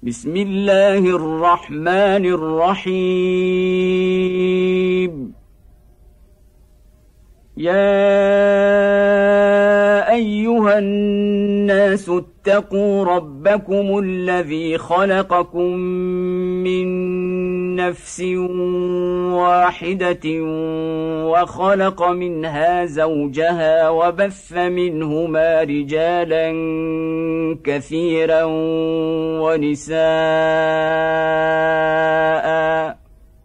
بسم الله الرحمن الرحيم. يا أيها الناس اتقوا ربكم الذي خلقكم من نفس واحدة وخلق منها زوجها وبث منهما رجالا كثيرا ونساء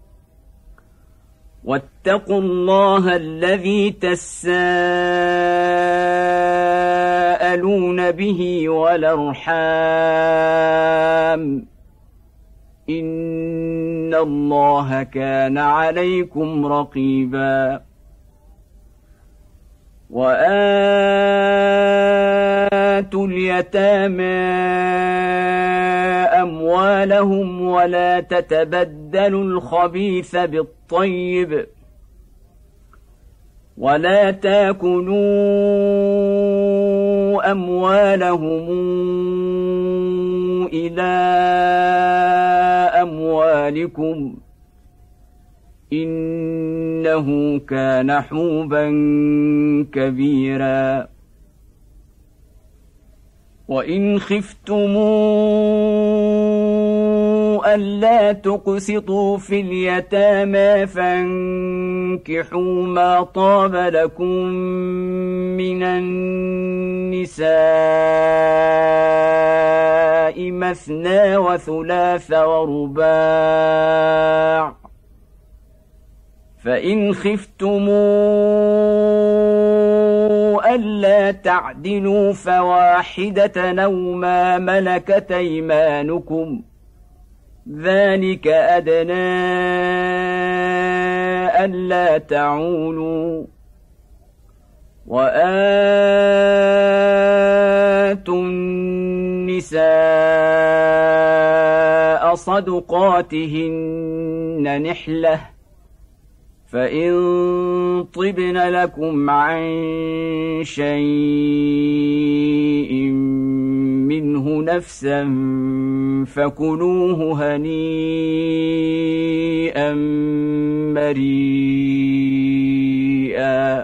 واتقوا الله الذي تساءلون به والأرحام إن الله كان عليكم رقيبا. وآتوا اليتامى أموالهم ولا تتبدلوا الخبيث بالطيب ولا تاكلوا أموالهم إلى أموالكم إنه كان حوبا كبيرا. وإن خفتموا ألا تقسطوا في اليتامى فانكحوا ما طاب لكم من النساء مثنى وثلاث ورباع، فإن خفتموا ألا تعدلوا فواحدة أو ما ملكت أيمانكم ذلك أدنى ألا تعولوا. وآتوا النساء صدقاتهن نحلة فإن طبن لكم عن شيء منه نفسا فكلوه هنيئا مريئا.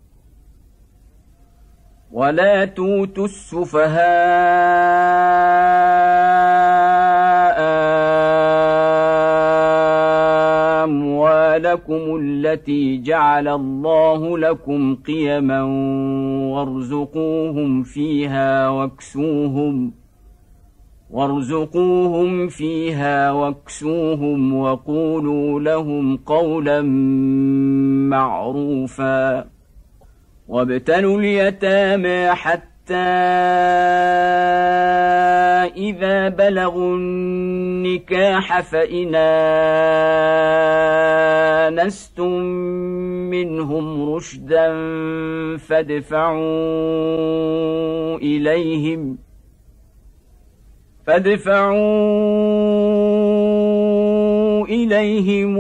ولا توتوا السفهاء أموالكم التي جعل الله لكم قيما وارزقوهم فيها واكسوهم وقولوا لهم قولا معروفا. وابتلوا اليتامى حتى إذا بلغوا النكاح فإن آنستم منهم رشدا فادفعوا إليهم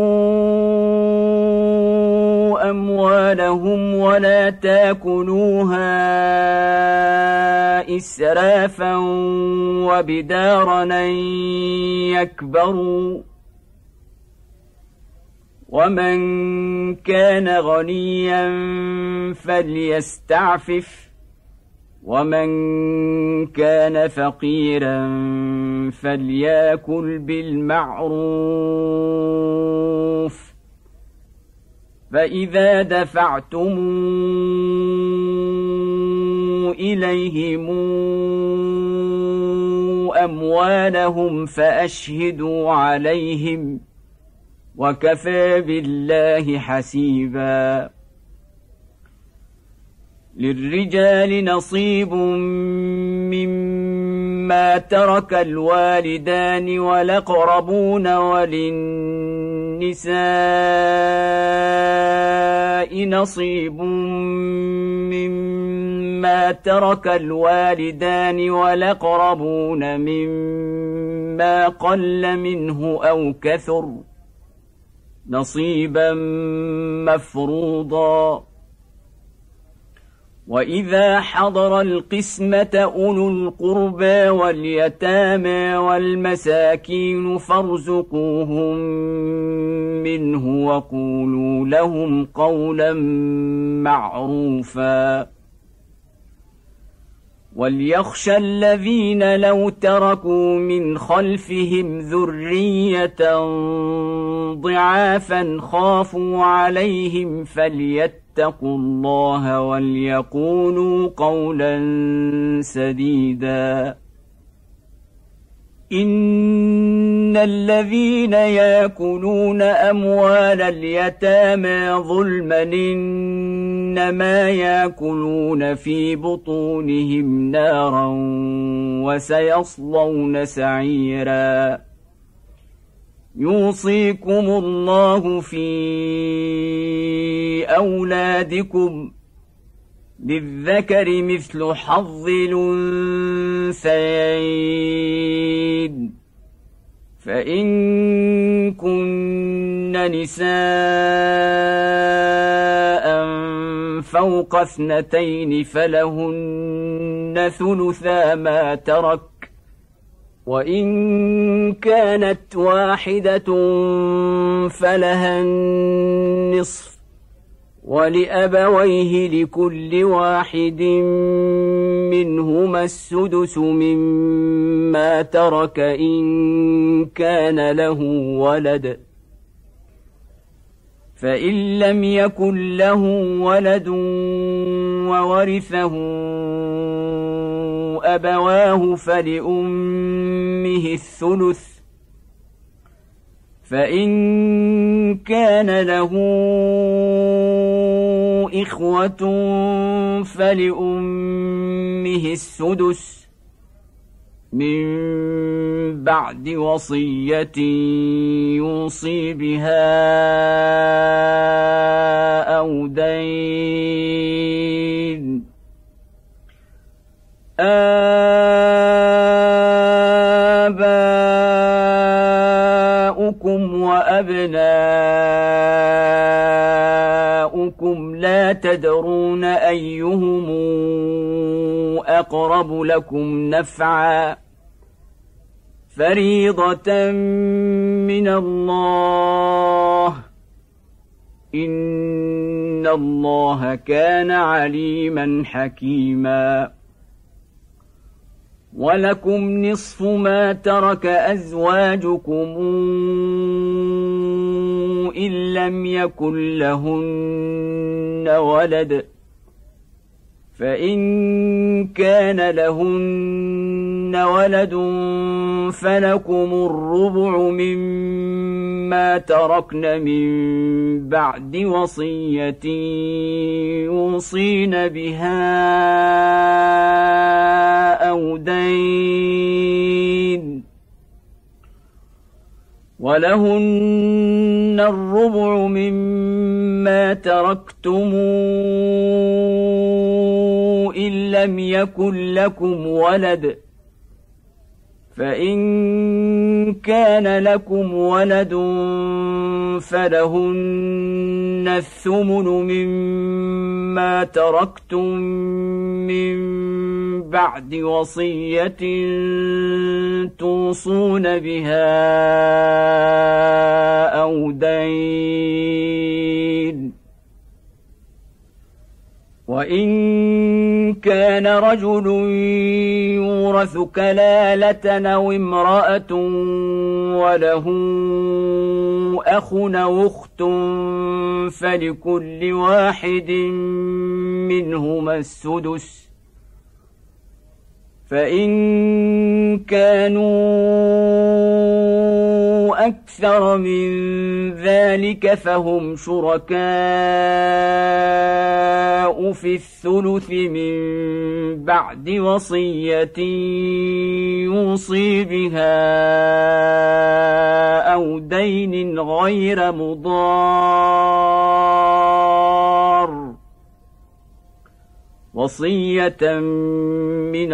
أموالهم ولا تاكلوها إسرافا وبدارا أن يكبروا. ومن كان غنيا فليستعفف ومن كان فقيرا فليأكل بالمعروف. فإذا دفعتم إليهم أموالهم فأشهدوا عليهم وكفى بالله حسيبا. للرجال نصيب مما ترك الوالدان والأقربون وللنساء نصيب مما ترك الوالدان والأقربون مما قل منه أو كثر نصيبا مفروضا. وإذا حضر القسمة أولو القربى واليتامى والمساكين فارزقوهم منه وقولوا لهم قولا معروفا وليخشى الذين لو تركوا من خلفهم ذرية ضعافا خافوا عليهم فليتقوا الله وليقولوا قولا سديدا إن الذين يأكلون أموال اليتامى ظلما إنما يأكلون في بطونهم نارا وسيصلون سعيرا يوصيكم الله في أولادكم للذكر مثل حظ الأنثيين فإن كن نساء فوق 2 فلهن ثلثا ما ترك وإن كانت واحدة فلها النصف ولأبويه لكل واحد منهما السدس مما ترك إن كان له ولد فإن لم يكن له ولد وورثه أبواه فلأمه الثلث فإن كان له إخوة فلأمه السدس من بعد وصية يوصي بها أو دين آباؤكم وأبناؤكم لا تدرون أيهم أقرب لكم نفعا فريضة من الله إن الله كان عليما حكيما ولكم نصف ما ترك أزواجكم إن لم يكن لهن ولد فإن كان لهن ولد فلكم الربع مما تركن من بعد وصية يوصين بها أو دين ولهن الربع مما تركتم إن لم يكن لكم ولد فإن كان لكم ولد فلهن الثمن مما تركتم من بعد وصية توصون بها أو دين وإن كان رجل يورث كلالة أو امرأة وله أخ أو أخت فلكل واحد منهما السدس فإن كانوا أكثر من ذلك فهم شركاء في الثلث من بعد وصية يوصي بها أو دين غير مضار وصية من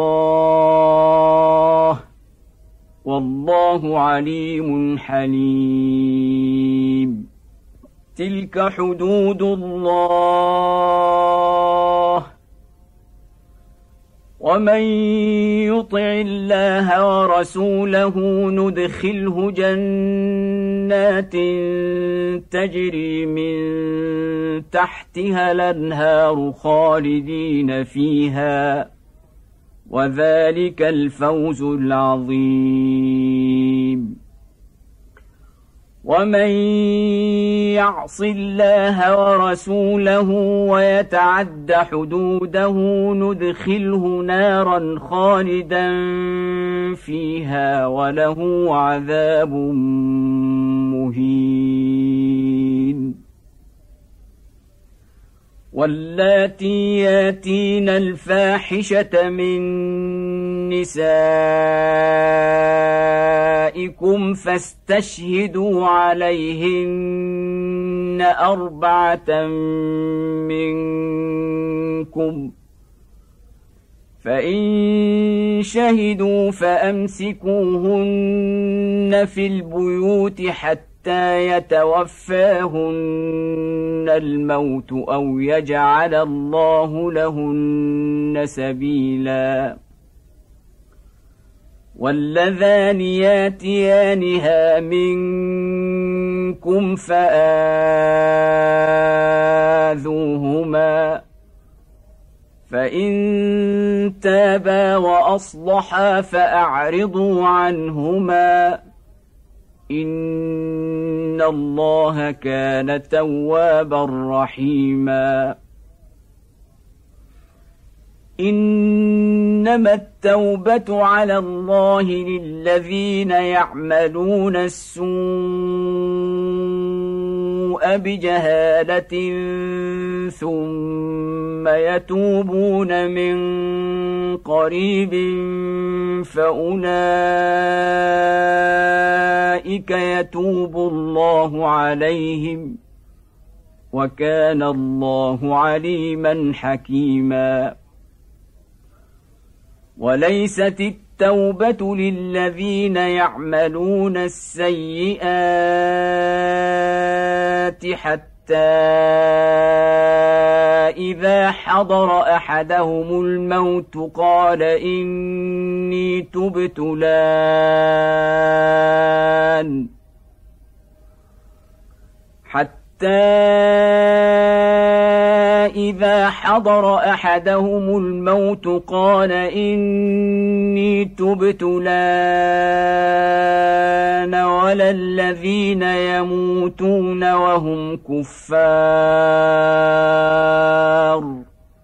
الله والله عليم حليم تلك حدود الله ومن يطع الله ورسوله ندخله جنات تجري من تحتها الأنهار خالدين فيها، وذلك الفوز العظيم. ومن يعص الله ورسوله ويتعد حدوده ندخله نارا خالدا فيها وله عذاب مهين. واللاتي ياتين الفاحشة من نسائكم فاستشهدوا عليهن 4 منكم، فإن شهدوا فأمسكوهن في البيوت حتى يتوفاهن الموت أو يجعل الله لهن سبيلا. واللذان ياتيانها منكم فآذوهما، فإن تابا وأصلحا فأعرضوا عنهما، إن الله كان توابا رحيما. إنما التوبة على الله للذين يعملون السوء بجهالة ثم يتوبون من قريب فأولئك يتوب الله عليهم، وكان الله عليما حكيما. وليست التوبة للذين يعملون السيئات حتى إذا حضر أحدهم الموت قال إني تبت الآن، إذا حضر أحدهم الموت قال إني تبت الآن ولا الذين يموتون وهم كفار،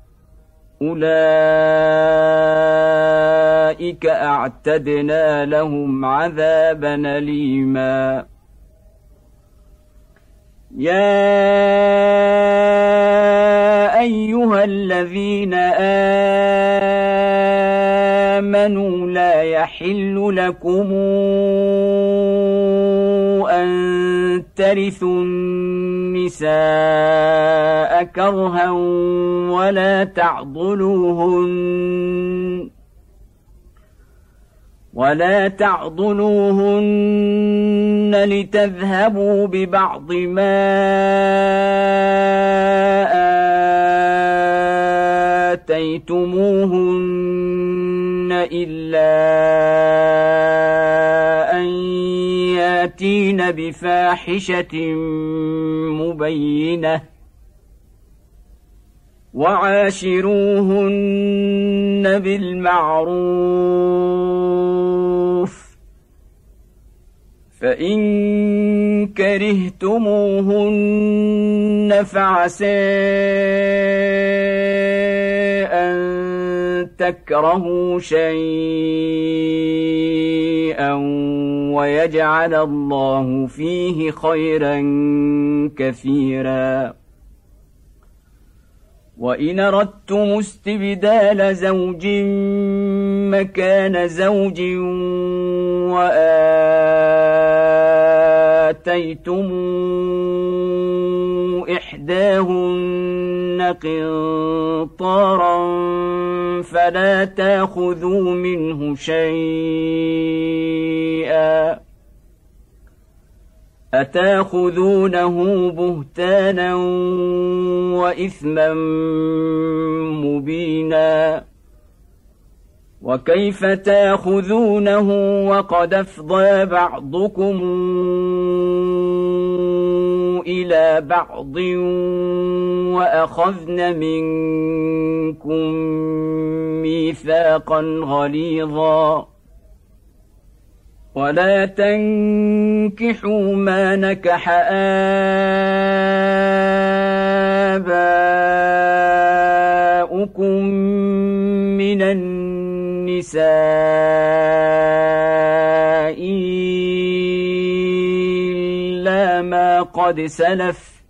أولئك أعتدنا لهم عذابا أليما. يا أيها الذين آمنوا لا يحل لكم أن ترثوا النساء كرها ولا تعضلوهن لتذهبوا ببعض ما آتيتموهن إلا أن ياتين بفاحشة مبينة، وعاشروهن بالمعروف، فإن كرهتموهن فعسى أن تكرهوا شيئا ويجعل الله فيه خيرا كثيرا. وإن أردتم استبدال زوج مكان زوج وآتيتم إحداهن قنطارا فلا تأخذوا منه شيئا، أتأخذونه بهتانا وإثما مبينا. وكيف تاخذونه وقد أفضى بعضكم إلى بعض وأخذن منكم ميثاقا غليظا ولا تنكحوا ما نكح آباؤكم من النساء إلا ما قد سلف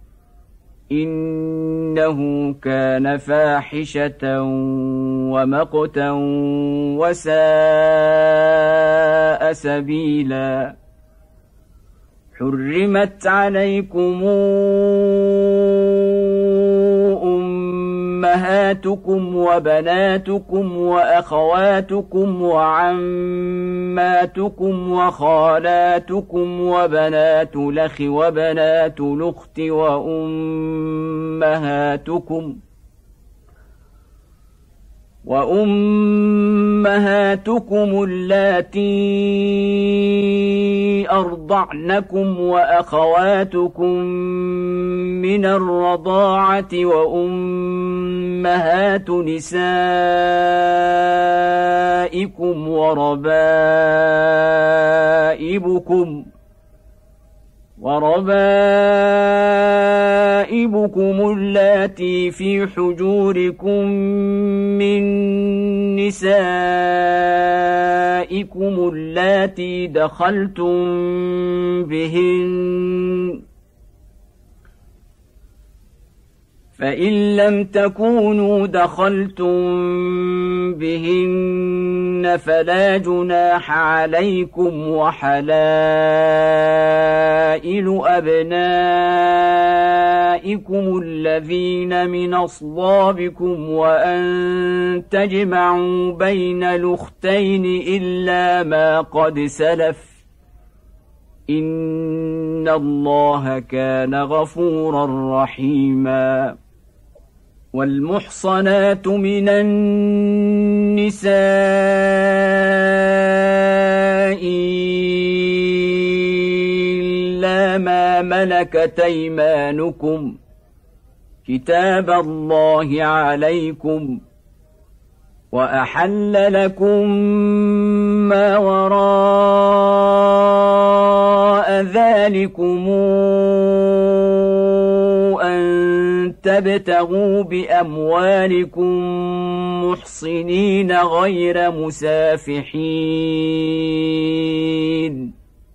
إنه كان فاحشة ومقتا وساء سبيلا حرمت عليكم أمهاتكم وبناتكم وأخواتكم وعماتكم وخالاتكم وبنات الأخ وبنات الأخت وأمهاتكم اللاتي أرضعنكم وأخواتكم من الرضاعة وأمهات نسائكم وربائبكم اللاتي في حجوركم من نسائكم اللاتي دخلتم بهن فإن لم تكونوا دخلتم بهن فلا جناح عليكم وحلائل أبنائكم الذين من أصلابكم وأن تجمعوا بين الأختين إلا ما قد سلف إن الله كان غفورا رحيما والمحصنات من النساء إلا ما ملكت أيمانكم كتاب الله عليكم وأحل لكم ما وراء ذلكم أن تبتغوا بأموالكم محصنين غير مسافحين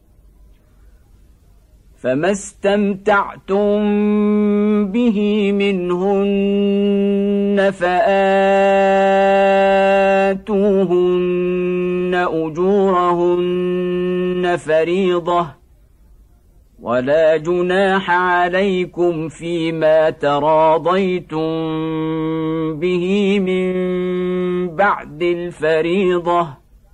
فما استمتعتم به منهن فآتوهن أجورهن فريضة ولا جناح عليكم فيما تراضيتم به من بعد الفريضة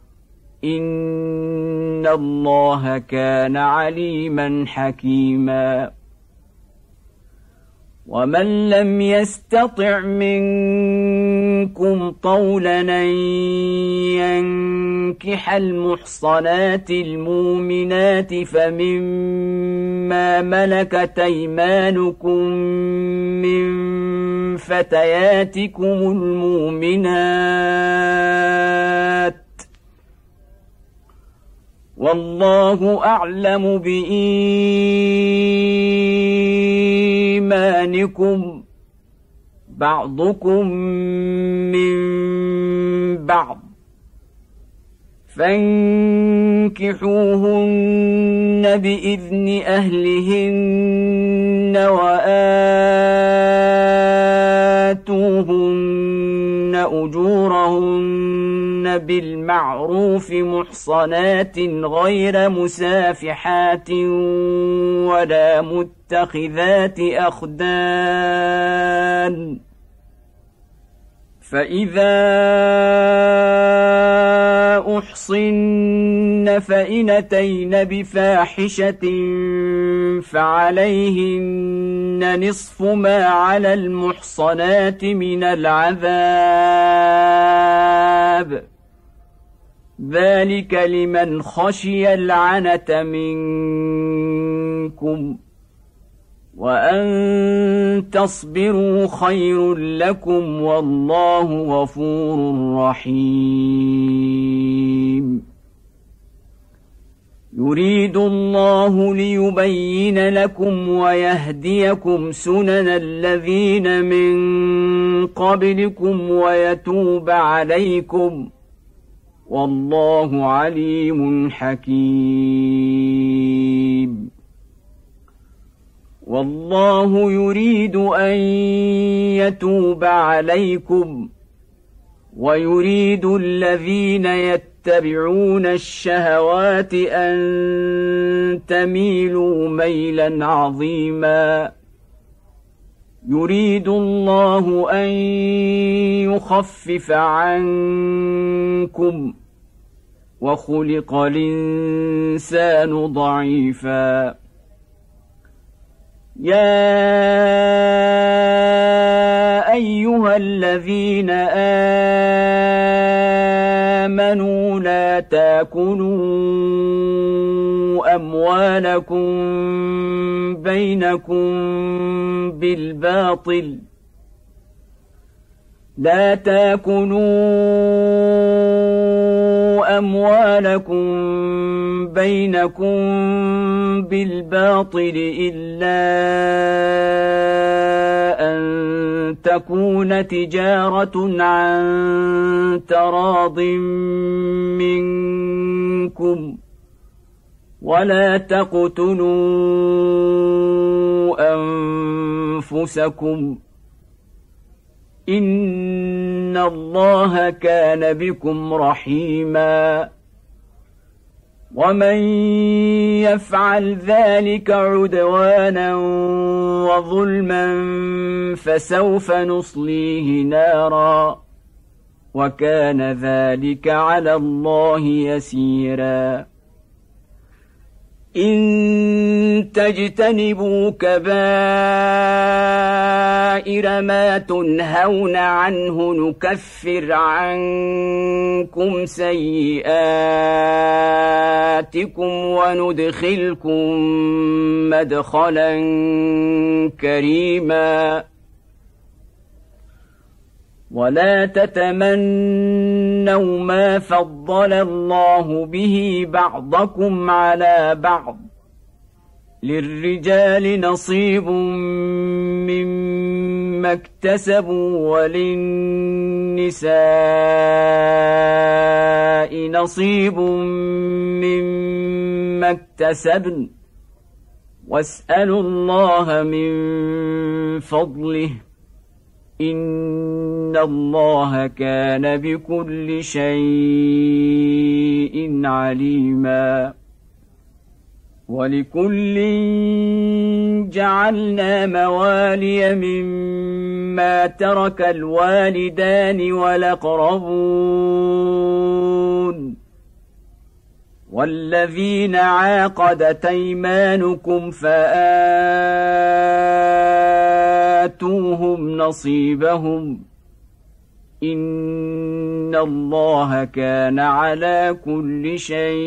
إن الله كان عليما حكيما ومن لم يستطع منكم طولا أن ينكح المحصنات المؤمنات فمما ملكت أيمانكم من فتياتكم المؤمنات والله أعلم بإيمانكم بعضكم من بعض فانكحوهن بإذن أهلهن وآتوهن أجورهن بالمعروف محصنات غير مسافحات ولا متخذات أخدان فإذا أحصن فإن أتين بفاحشة فعليهن نصف ما على المحصنات من العذاب العذاب ذلك لمن خشي العنة منكم وأن تصبروا خير لكم والله غفور رحيم يريد الله ليبين لكم ويهديكم سنن الذين من قبلكم ويتوب عليكم والله عليم حكيم والله يريد أن يتوب عليكم ويريد الذين يتبعون الشهوات أن تميلوا ميلا عظيما يريد الله أن يخفف عنكم وخلق الإنسان ضعيفا يا أيها الذين آمنوا لا تأكلوا أموالكم بينكم بالباطل لا تأكلوا أموالكم بينكم بالباطل إلا أن تكون تجارة عن تراض منكم ولا تقتلوا أنفسكم إن الله كان بكم رحيما ومن يفعل ذلك عدوانا وظلما فسوف نصليه نارا وكان ذلك على الله يسيرا إن تجتنبوا كبائر ما تنهون عنه نكفر عنكم سيئاتكم وندخلكم مدخلا كريما ولا تتمنوا ما فضل الله به بعضكم على بعض للرجال نصيب مما اكتسبوا وللنساء نصيب مما اكتسبن واسألوا الله من فضله إن الله كان بكل شيء عليما ولكل جعلنا موالي مما ترك الوالدان والأقربون والذين عاقدت أيمانكم فآتوهم نصيبهم إن الله كان على كل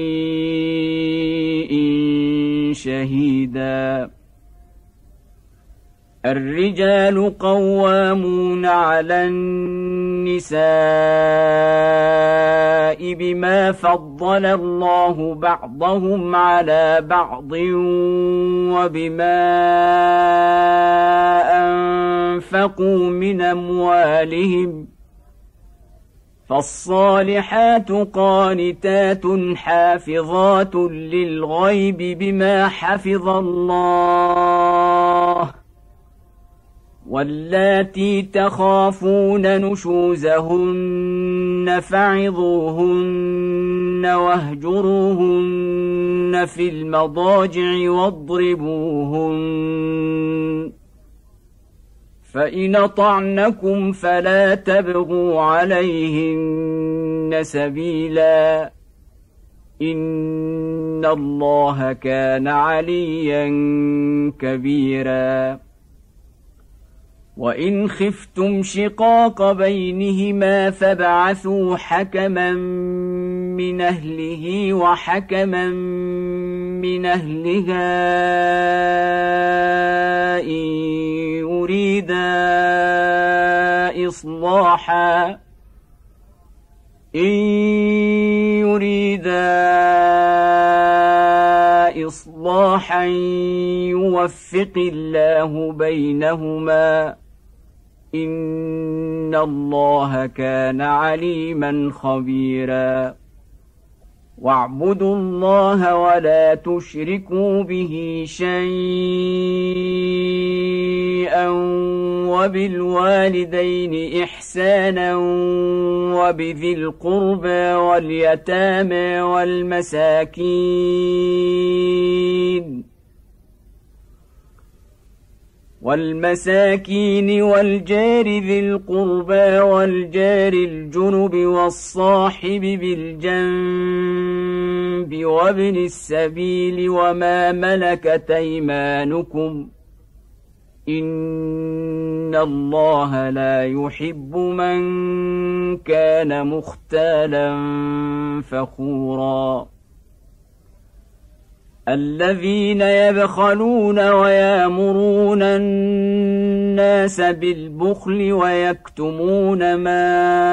شيء شهيدا الرجال قوامون على النساء بما فضل الله بعضهم على بعض وبما أنفقوا من أموالهم فالصالحات قانتات حافظات للغيب بما حفظ الله واللاتي تخافون نشوزهن فعظوهن واهجروهن في المضاجع واضربوهن فإن أطعنكم فلا تبغوا عليهن سبيلا إن الله كان عليا كبيرا وإن خفتم شقاق بينهما فابعثوا حكما من أهله وحكما من أهلها إن يريدا إصلاحا يوفق الله بينهما إن الله كان عليما خبيرا واعبدوا الله ولا تشركوا به شيئا وبالوالدين إحسانا وبذي القربى واليتامى والمساكين والجار ذي القربى والجار الجنب والصاحب بالجنب وابن السبيل وما ملكت أيمانكم إن الله لا يحب من كان مختالا فخورا الذين يبخلون ويأمرون الناس بالبخل ويكتمون ما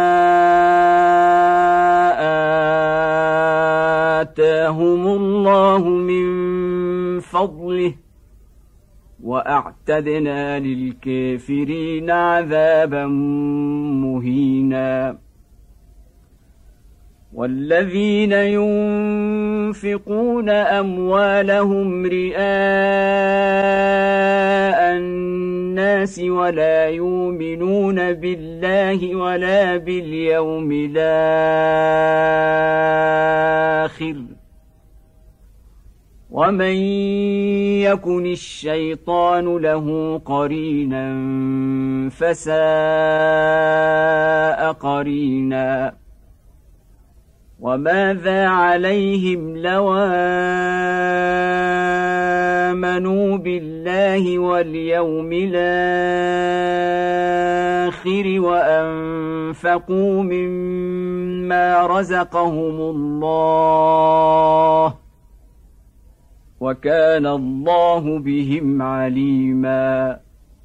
آتاهم الله من فضله وأعتدنا للكافرين عذابا مهينا والذين ينفقون أموالهم رئاء الناس ولا يؤمنون بالله ولا باليوم الآخر ومن يكن الشيطان له قرينا فساء قرينا وماذا عليهم لو آمنوا بالله واليوم الآخر وأنفقوا مما رزقهم الله وكان الله بهم عليما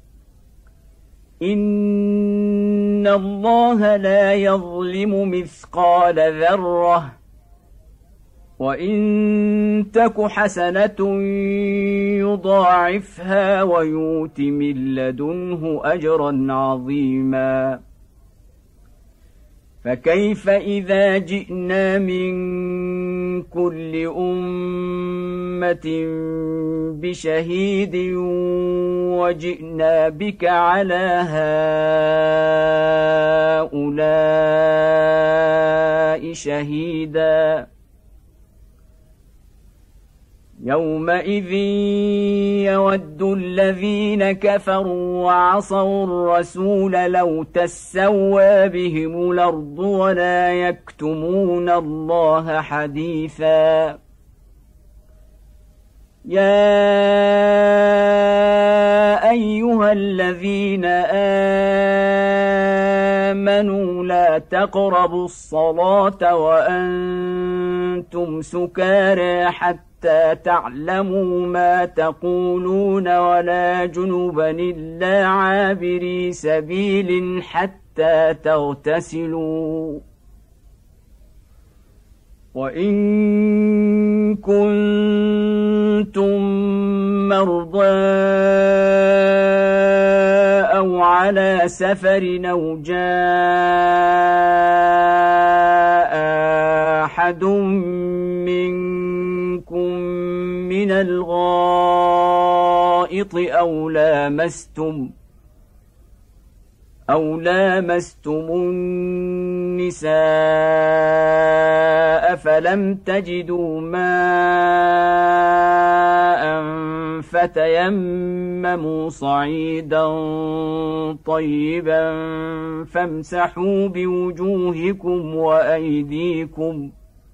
إن الله لا يظلم مثقال ذرة وإن تك حسنة يضاعفها ويؤت من لدنه أجرا عظيما فكيف إذا جئنا من كل أمة بشهيد وجئنا بك على هؤلاء شهيدا يومئذ يود الذين كفروا وعصوا الرسول لو تسوى بهم الأرض ولا يكتمون الله حديثا يا أيها الذين آمنوا لا تقربوا الصلاة وأنتم سكارى حتى تعلموا ما تقولون ولا جنبا إلا عابري سبيل حتى تغتسلوا وإن كنتم مرضى أو على سفر أو جاء أحد منكم من الغائط أو لامستم النساء فلم تجدوا ماء فتيمموا صعيدا طيبا فامسحوا بوجوهكم وأيديكم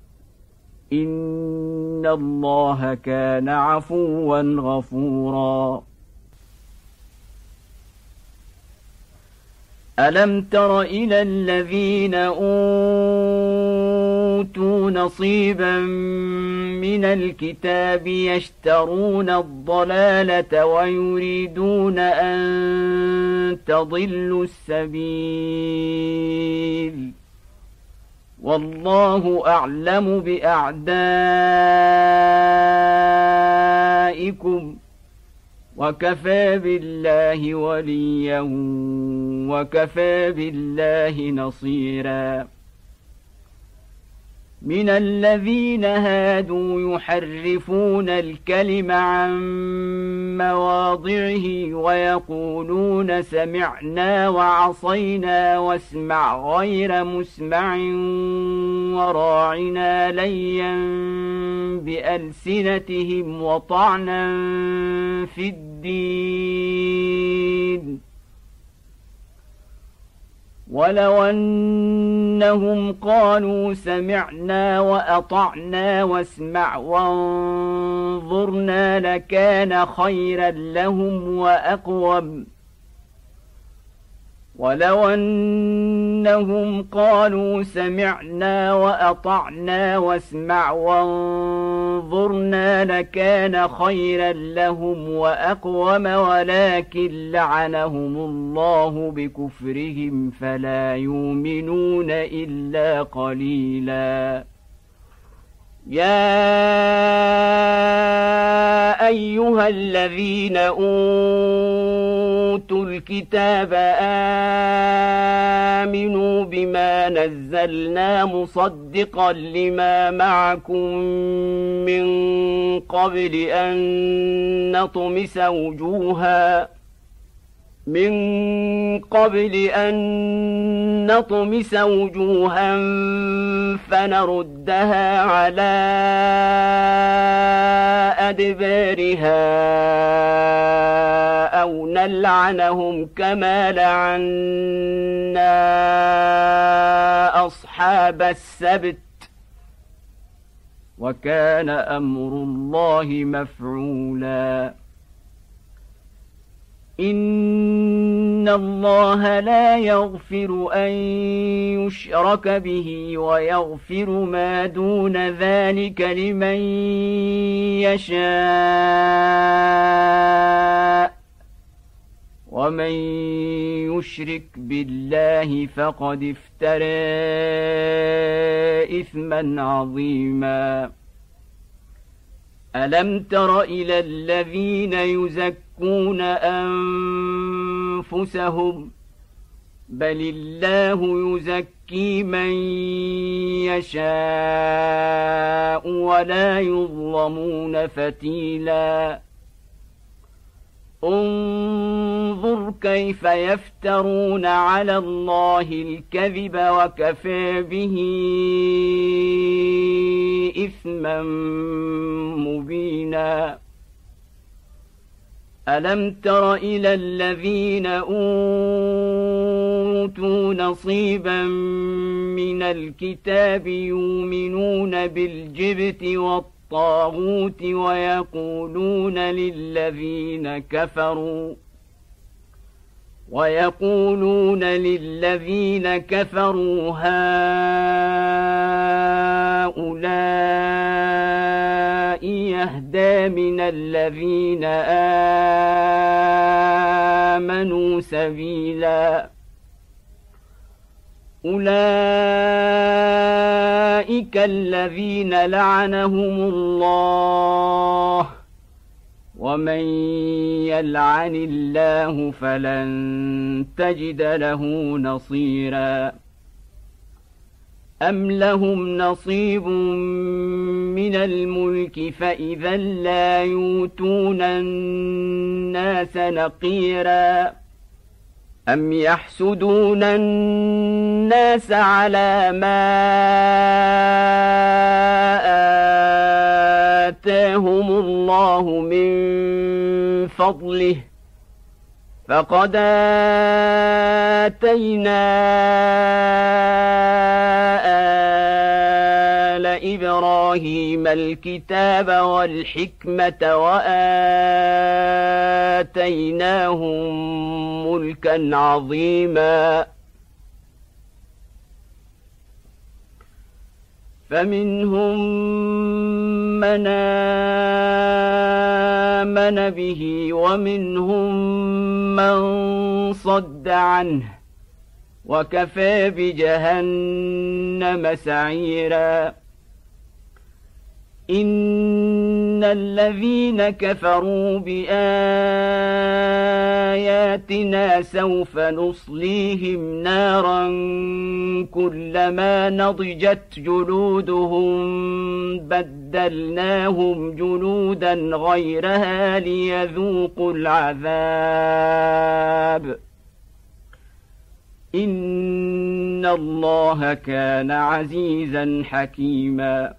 إن الله كان عفوا غفورا ألم تر إلى الذين أوتوا نصيبا من الكتاب يشترون الضلالة ويريدون أن تضلوا السبيل والله أعلم بأعدائكم وكفى بالله وليا وكفى بالله نصيرا من الذين هادوا يحرفون الكلم عن مواضعه ويقولون سمعنا وعصينا واسمع غير مسمع وراعنا ليا بألسنتهم وطعنا في الدين ولو أنهم قالوا سمعنا وأطعنا واسمع وانظرنا لكان خيرا لهم وأقوم ولو أنهم قالوا سمعنا وأطعنا واسمع وانظرنا لكان خيرا لهم وأقوم ولكن لعنهم الله بكفرهم فلا يؤمنون إلا قليلا يا أيها الذين أوتوا الكتاب آمنوا بما نزلنا مصدقا لما معكم من قبل أن نطمس وجوها فنردها على أدبارها أو نلعنهم كما لعنا أصحاب السبت وكان أمر الله مفعولا إن الله لا يغفر أن يشرك به ويغفر ما دون ذلك لمن يشاء ومن يشرك بالله فقد افترى إثما عظيما ألم تر إلى الذين يزكون أنفسهم بل الله يزكي من يشاء ولا يظلمون فتيلا انظر كيف يفترون على الله الكذب وكفى به إثما مبينا ألم تر إلى الذين أوتوا نصيبا من الكتاب يؤمنون بالجبت والطاغوت ويقولون للذين كفروا هؤلاء يهدى من الذين آمنوا سبيلا أولئك الذين لعنهم الله ومن يلعن الله فلن تجد له نصيرا أم لهم نصيب من الملك فإذا لا يؤتون الناس نقيرا أم يحسدون الناس على ما آتاهم الله من فضله فقد آتينا آل إبراهيم الكتاب والحكمة وآتيناهم ملكا عظيما فمنهم من آمن به ومنهم من صد عنه وكفى بجهنم سعيرا إن الذين كفروا بآياتنا سوف نصليهم نارا كلما نضجت جلودهم بدلناهم جلودا غيرها ليذوقوا العذاب إن الله كان عزيزا حكيما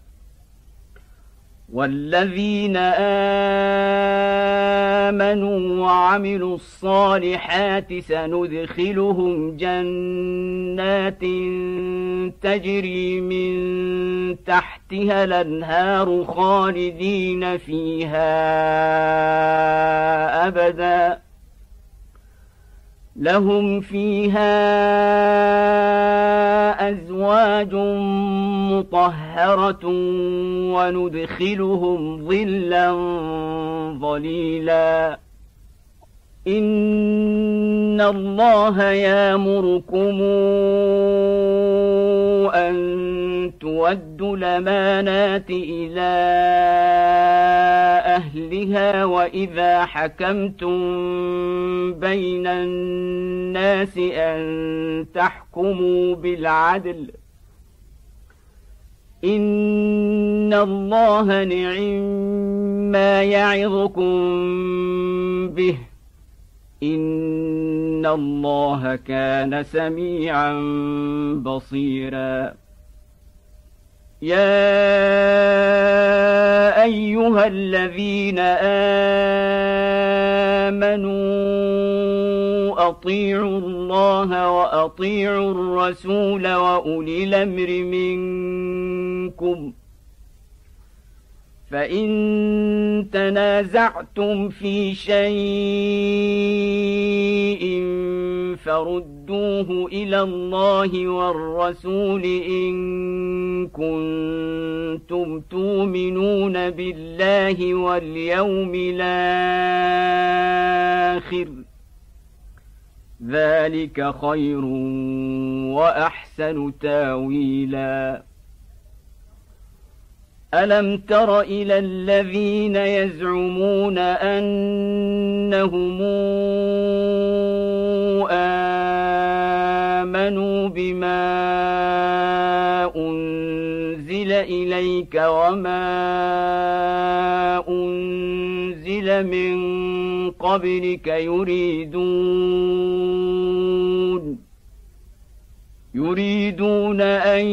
والذين آمنوا وعملوا الصالحات سندخلهم جنات تجري من تحتها الأنهار خالدين فيها أبدا لهم فيها أزواج مطهرة وندخلهم ظلا ظليلا إن الله يأمركم أن تؤدوا الأمانات إلى أهلها وإذا حكمتم بين الناس أن تحكموا بالعدل إن الله نعم يعظكم به إن الله كان سميعا بصيرا يا أيها الذين آمنوا أطيعوا الله وأطيعوا الرسول وأولي الأمر منكم فإن تنازعتم في شيء فردوه إلى الله والرسول إن كنتم تؤمنون بالله واليوم الآخر ذلك خير وأحسن تاويلا ألم تر إلى الذين يزعمون أنهم آمنوا بما أنزل إليك وما أنزل من قبلك يريدون أن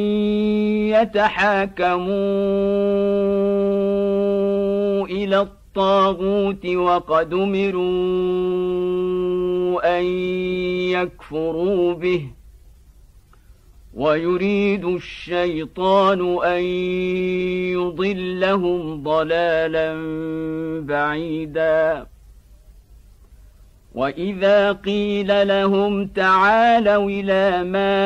يتحاكموا إلى الطاغوت وقد أمروا أن يكفروا به ويريد الشيطان أن يضلهم ضلالا بعيدا وإذا قيل لهم تعالوا إلى ما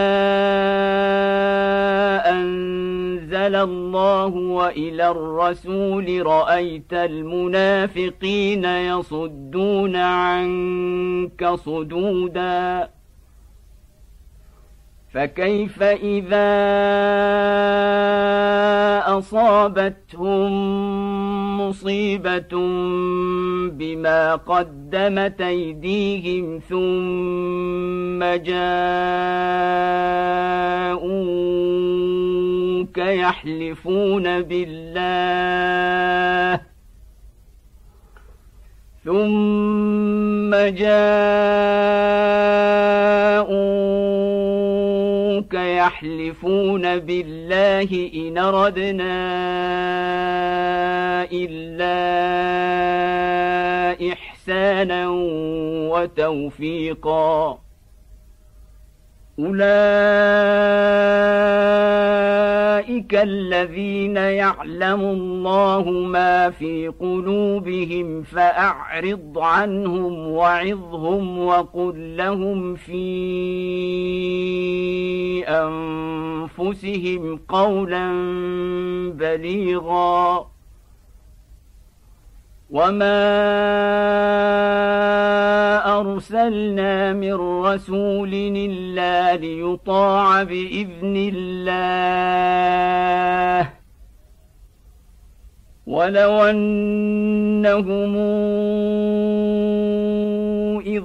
أنزل الله وإلى الرسول رأيت المنافقين يصدون عنك صدودا فكيف إذا أصابتهم مصيبة بما قدمت أيديهم ثم جاءوك يحلفون بالله إن أردنا إلا إحسانا وتوفيقا أولئك أولئك الذين يعلم الله ما في قلوبهم فأعرض عنهم وعظهم وقل لهم في أنفسهم قولا بليغا وما أرسلنا من رسول إلا ليطاع بإذن الله ولو أنهم إذ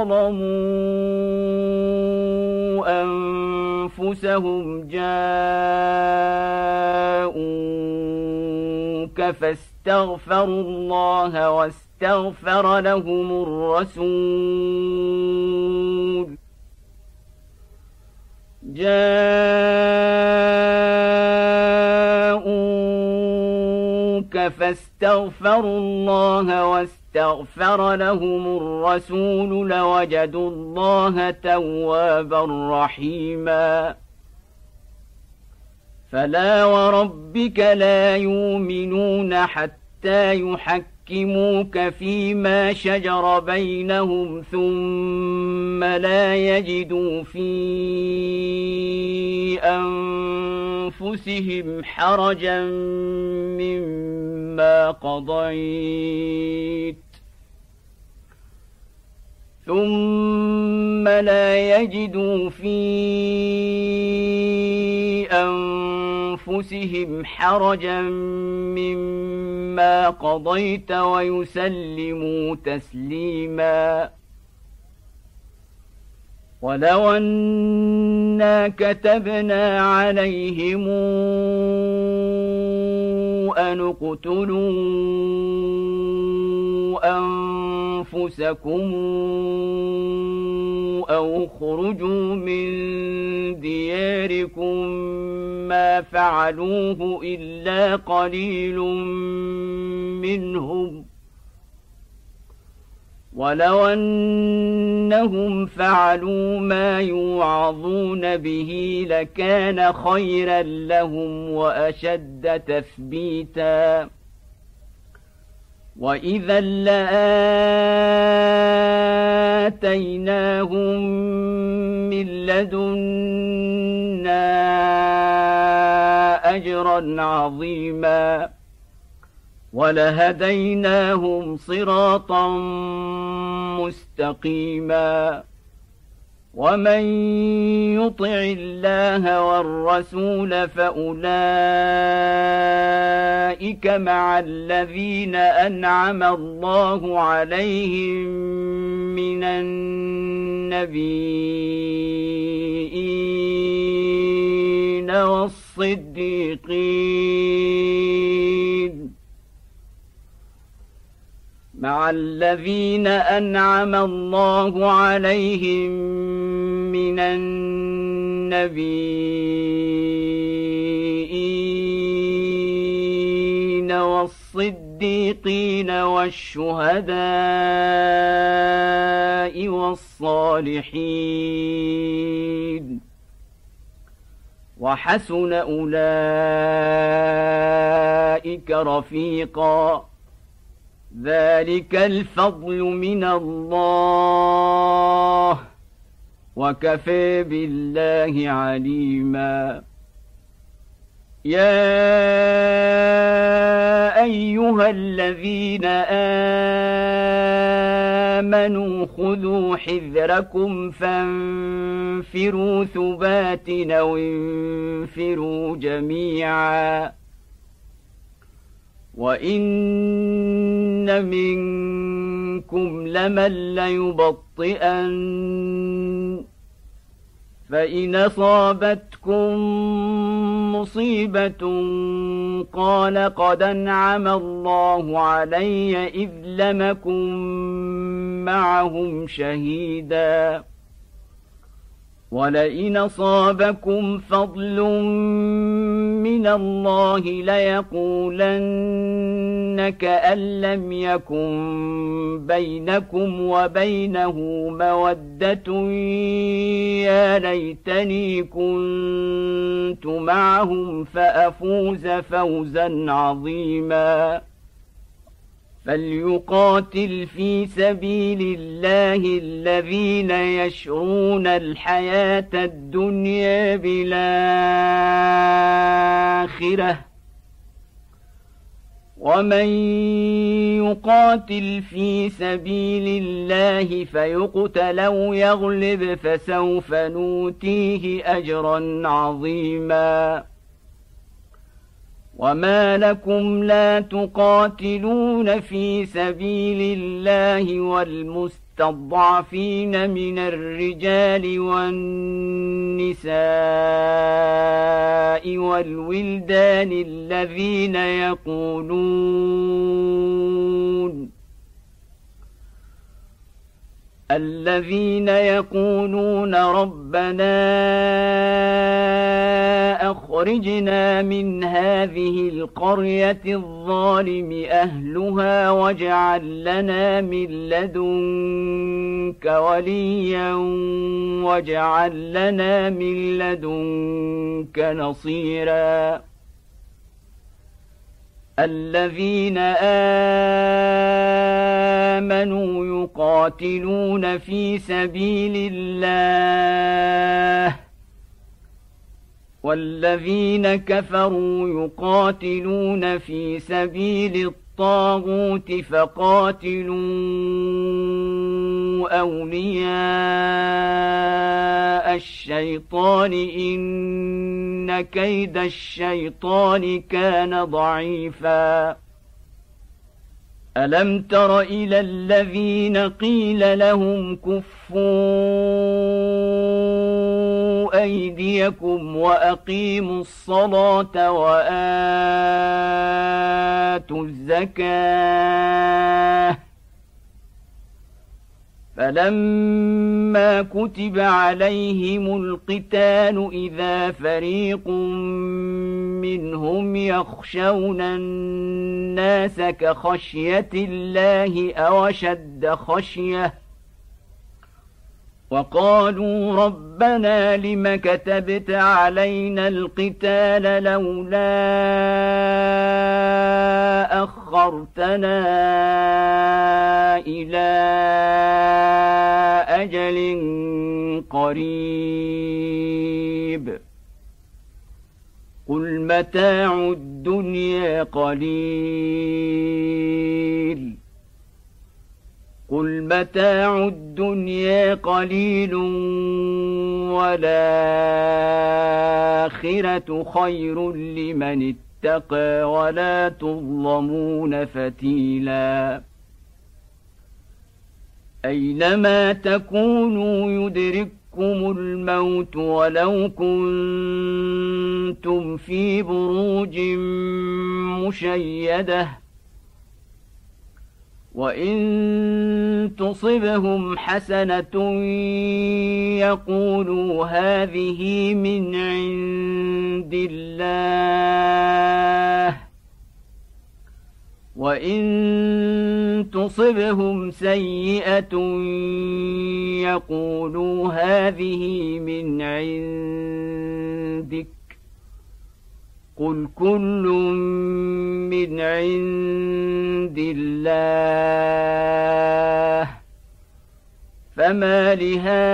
ظلموا أنفسهم جاءوك فاستغفروا الله واستغفر لهم الرسول فاستغفروا الله واستغفر لهم الرسول لوجدوا الله توابا رحيما فلا وربك لا يؤمنون حتى يحكموك فيما شجر بينهم ثم لا يجدوا في أنفسهم حرجا مما قضيت ثم لا يجدوا في أنفسهم حرجا مما قضيت ويسلموا تسليما ولو أنا كتبنا عليهم أن اقتلوا أنفسكم أو اخرجوا من دياركم ما فعلوه إلا قليل منهم ولو أنهم فعلوا ما يوعظون به لكان خيرا لهم وأشد تثبيتا وإذا لآتيناهم من لدنا أجرا عظيما ولهديناهم صراطا مستقيما ومن يطع الله والرسول فأولئك مع الذين أنعم الله عليهم من النبيين من النبيين والصديقين والشهداء والصالحين وحسن أولئك رفيقا ذلك الفضل من الله وكفى بالله عليما يا أيها الذين آمنوا خذوا حذركم فانفروا ثبات أو انفروا جميعا وإن منكم لمن ليبطئن فإن أصابتكم مصيبة قال قد أنعم الله علي إذ لم أكن معهم شهيدا ولئن أصابكم فضل من الله ليقولن كأن لم يكن بينكم وبينه مودة يا ليتني كنت معهم فأفوز فوزا عظيما فليقاتل في سبيل الله الذين يشرون الحياة الدنيا بالآخرة ومن يقاتل في سبيل الله فيقتل أو يغلب فسوف نؤتيه أجرا عظيما وما لكم لا تقاتلون في سبيل الله والمستضعفين من الرجال والنساء والولدان الذين يقولون ربنا أخرجنا من هذه القرية الظالم أهلها واجعل لنا من لدنك وليا واجعل لنا من لدنك نصيرا الذين آمنوا يقاتلون في سبيل الله والذين كفروا يقاتلون في سبيل الطاغوت فقاتلوا أولياء الشيطان إن كيد الشيطان كان ضعيفا ألم تر إلى الذين قيل لهم كفوا أيديكم وأقيموا الصلاة وآتوا الزكاة فلما كتب عليهم القتال إذا فريق منهم يخشون الناس كخشية الله أو أشد خشية وقالوا ربنا لم كتبت علينا القتال لولا أخرتنا إلى أجل قريب قل متاع الدنيا قليل والآخرة خير لمن اتقى ولا تظلمون فتيلا أينما تكونوا يدرككم الموت ولو كنتم في بروج مشيدة وإن تصبهم حسنة يقولوا هذه من عند الله وإن تصبهم سيئة يقولوا هذه من عندك قل كل من عند الله فما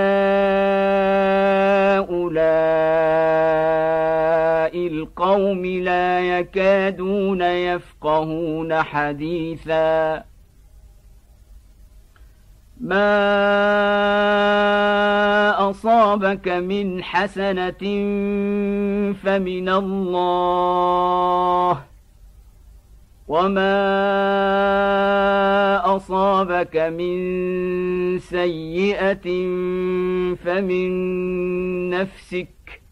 لهؤلاء القوم لا يكادون يفقهون حديثا ما أصابك من حسنة فمن الله وما أصابك من سيئة فمن نفسك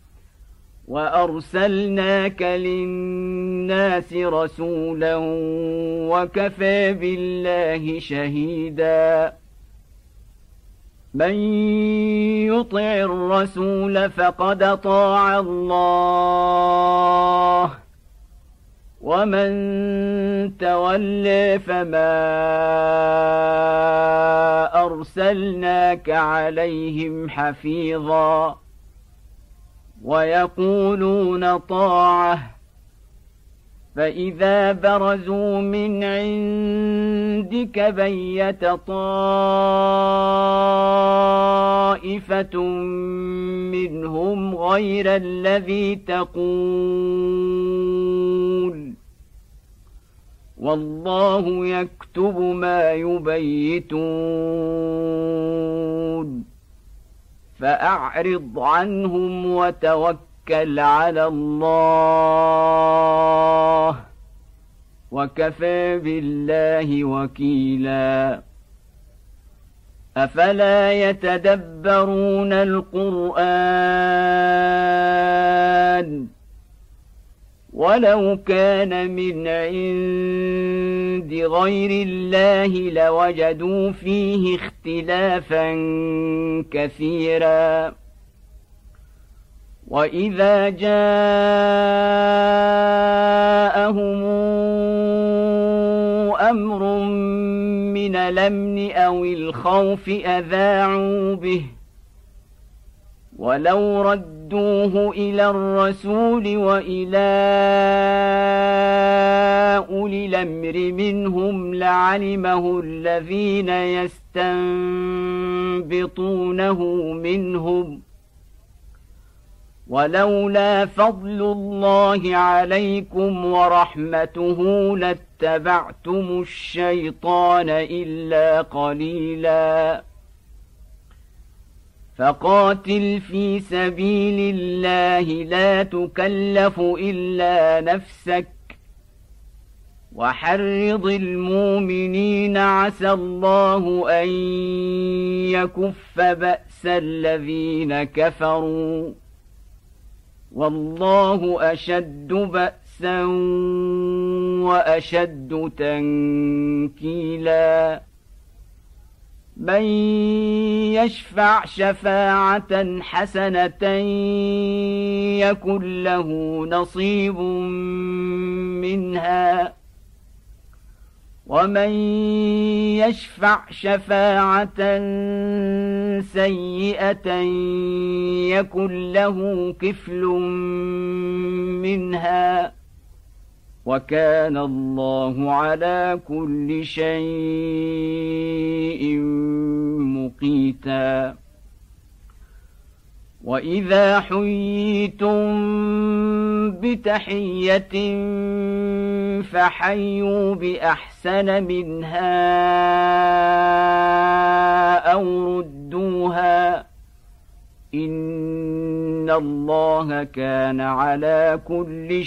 وأرسلناك للناس رسولا وكفى بالله شهيدا من يطع الرسول فقد أطاع الله ومن تولى فما أرسلناك عليهم حفيظا ويقولون طاعة فإذا برزوا من عندك بيت طائفة منهم غير الذي تقول والله يكتب ما يبيتون فأعرض عنهم وتوكل على الله وكفى بالله وكيلا أفلا يتدبرون القرآن ولو كان من عند غير الله لوجدوا فيه اختلافا كثيرا وإذا جاءهم أمر من الأمن أو الخوف أذاعوا به ولو ردوه إلى الرسول وإلى أولي الأمر منهم لعلمه الذين يستنبطونه منهم ولولا فضل الله عليكم ورحمته لاتبعتم الشيطان إلا قليلا فقاتل في سبيل الله لا تكلف إلا نفسك وحرض المؤمنين عسى الله أن يكف بأس الذين كفروا والله أشد بأسا وأشد تنكيلا من يشفع شفاعة حسنة يكن له نصيب منها ومن يشفع شفاعة سيئة يكن له كفل منها وكان الله على كل شيء مقيتا وإذا حييتم بتحية فحيوا بأحسن منها أو ردوها إن الله كان على كل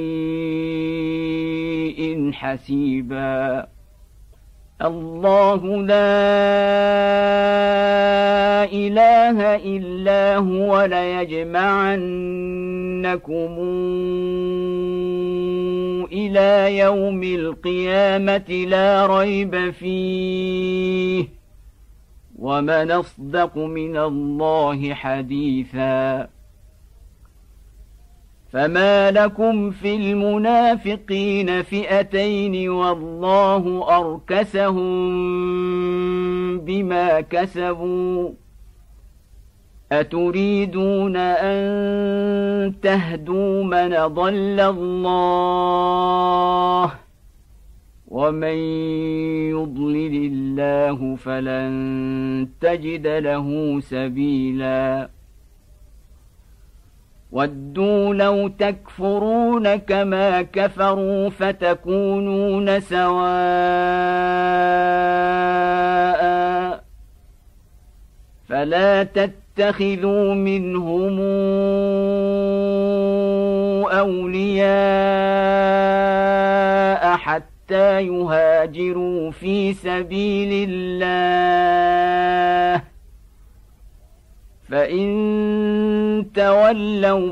شيء حسيبا الله لا إله إلا هو ليجمعنكم إلى يوم القيامة لا ريب فيه ومن أصدق من الله حديثا فما لكم في المنافقين فئتين والله أركسهم بما كسبوا أتريدون أن تهدوا من ضل الله ومن يضلل الله فلن تجد له سبيلا ودوا لو تكفرون كما كفروا فتكونون سواء فلا تتخذوا منهم أولياء حتى يهاجروا في سبيل الله فإن تولوا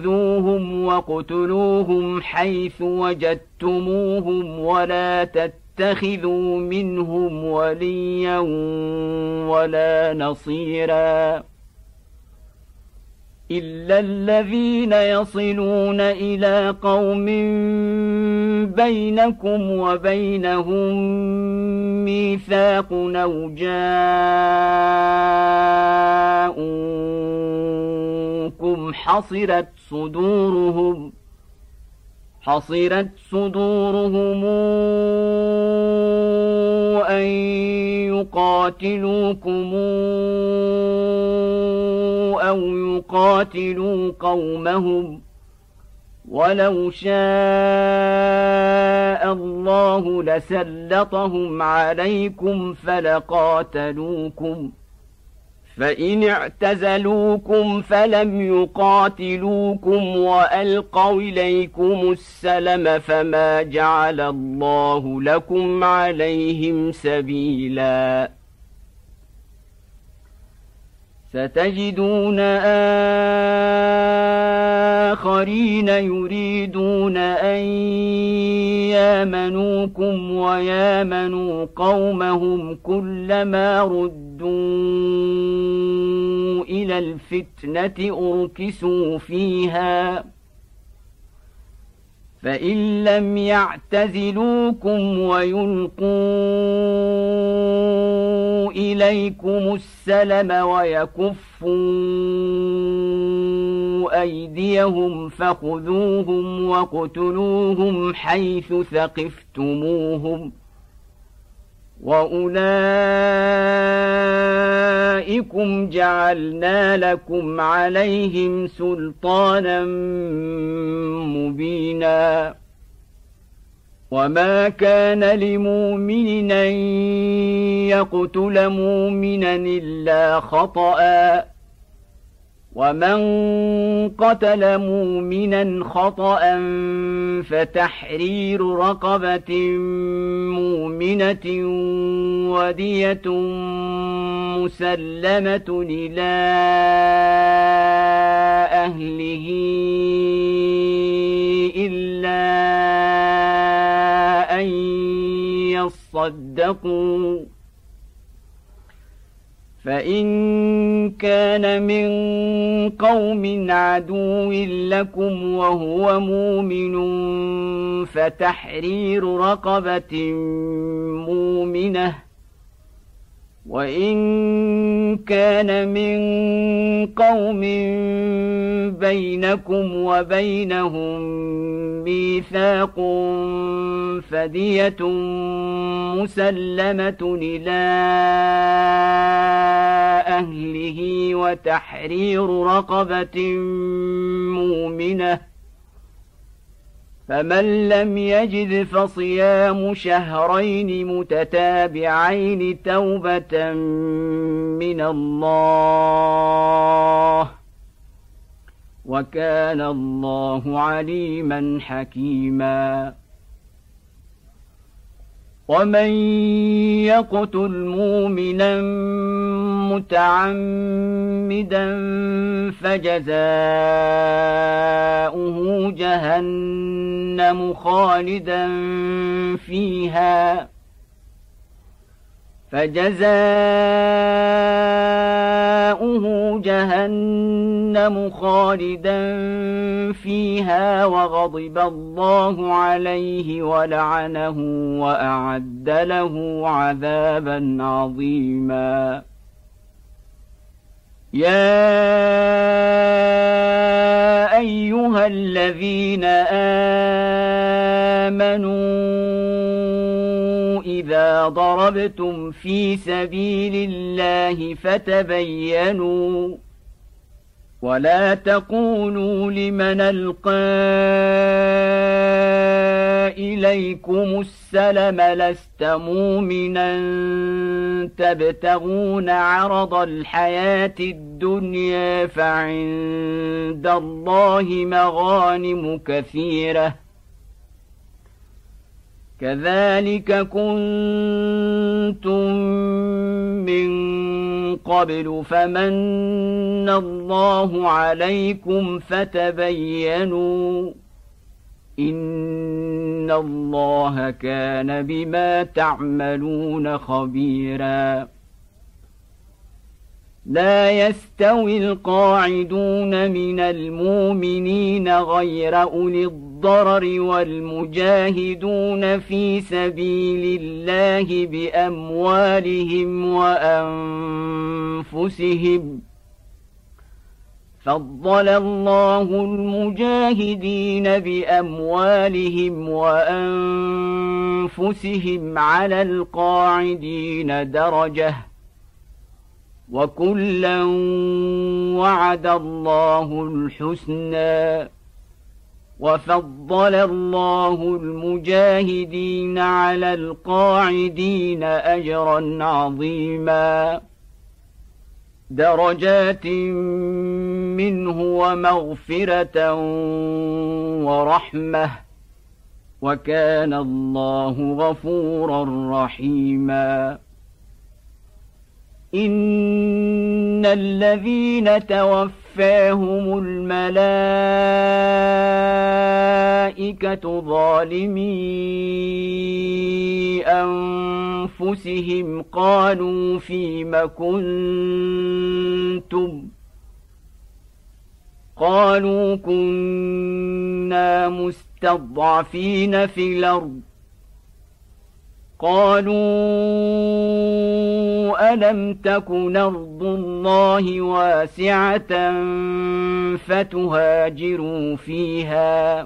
فخذوهم واقتلوهم حيث وجدتموهم ولا تتخذوا منهم وليا ولا نصيرا إلا الذين يصلون إلى قوم بينكم وبينهم ميثاق أو جاءوكم حصرت صدورهم أن يقاتلوكم أو يقاتلوا قومهم ولو شاء الله لسلطهم عليكم فلقاتلوكم فإن اعتزلوكم فلم يقاتلوكم وألقوا إليكم السلم فما جعل الله لكم عليهم سبيلا ستجدون آخرين يريدون أن يامنوكم ويامنوا قومهم كلما ردوا إلى الفتنة أركسوا فيها فإن لم يعتزلوكم ويلقوا إليكم السلم ويكفوا أيديهم فخذوهم واقتلوهم حيث ثقفتموهم وأولئكم جعلنا لكم عليهم سلطانا مبينا وما كان لمؤمن أن يقتل مؤمنا إلا خطأ ومن قتل مؤمنا خطأ فتحرير رقبة مؤمنة ودية مسلمة إلى أهله إلا أن يصدقوا فإن كان من قوم عدو لكم وهو مؤمن فتحرير رقبة مؤمنة وإن كان من قوم بينكم وبينهم ميثاق فدية مسلمة إلى أهله وتحرير رقبة مؤمنة فمن لم يجد فصيام شهرين متتابعين توبة من الله وكان الله عليما حكيما ومن يقتل مؤمنا متعمدا فجزاؤه جهنم خالدا فيها وغضب الله عليه ولعنه وأعد له عذابا عظيما يا أيها الذين آمنوا إذا ضربتم في سبيل الله فتبينوا ولا تقولوا لمن ألقى إليكم السلم لست مؤمنا تبتغون عرض الحياة الدنيا فعند الله مغانم كثيرة كذلك كنتم من قبل فمن الله عليكم فتبينوا إن الله كان بما تعملون خبيرا. لا يستوي القاعدون من المؤمنين غير أولي الضرر والمجاهدون في سبيل الله بأموالهم وأنفسهم. فضل الله المجاهدين بأموالهم وأنفسهم على القاعدين درجة، وكلا وعد الله الحسنى. وفضل الله المجاهدين على القاعدين أجرا عظيما، درجات منه ومغفرة ورحمة، وكان الله غفورا رحيما. إن الذين توفاهم الملائكة ظالمي أنفسهم قالوا فيم كنتم؟ قالوا كنا مستضعفين في الأرض. قالوا ألم تكن أرض الله واسعة فتهاجروا فيها؟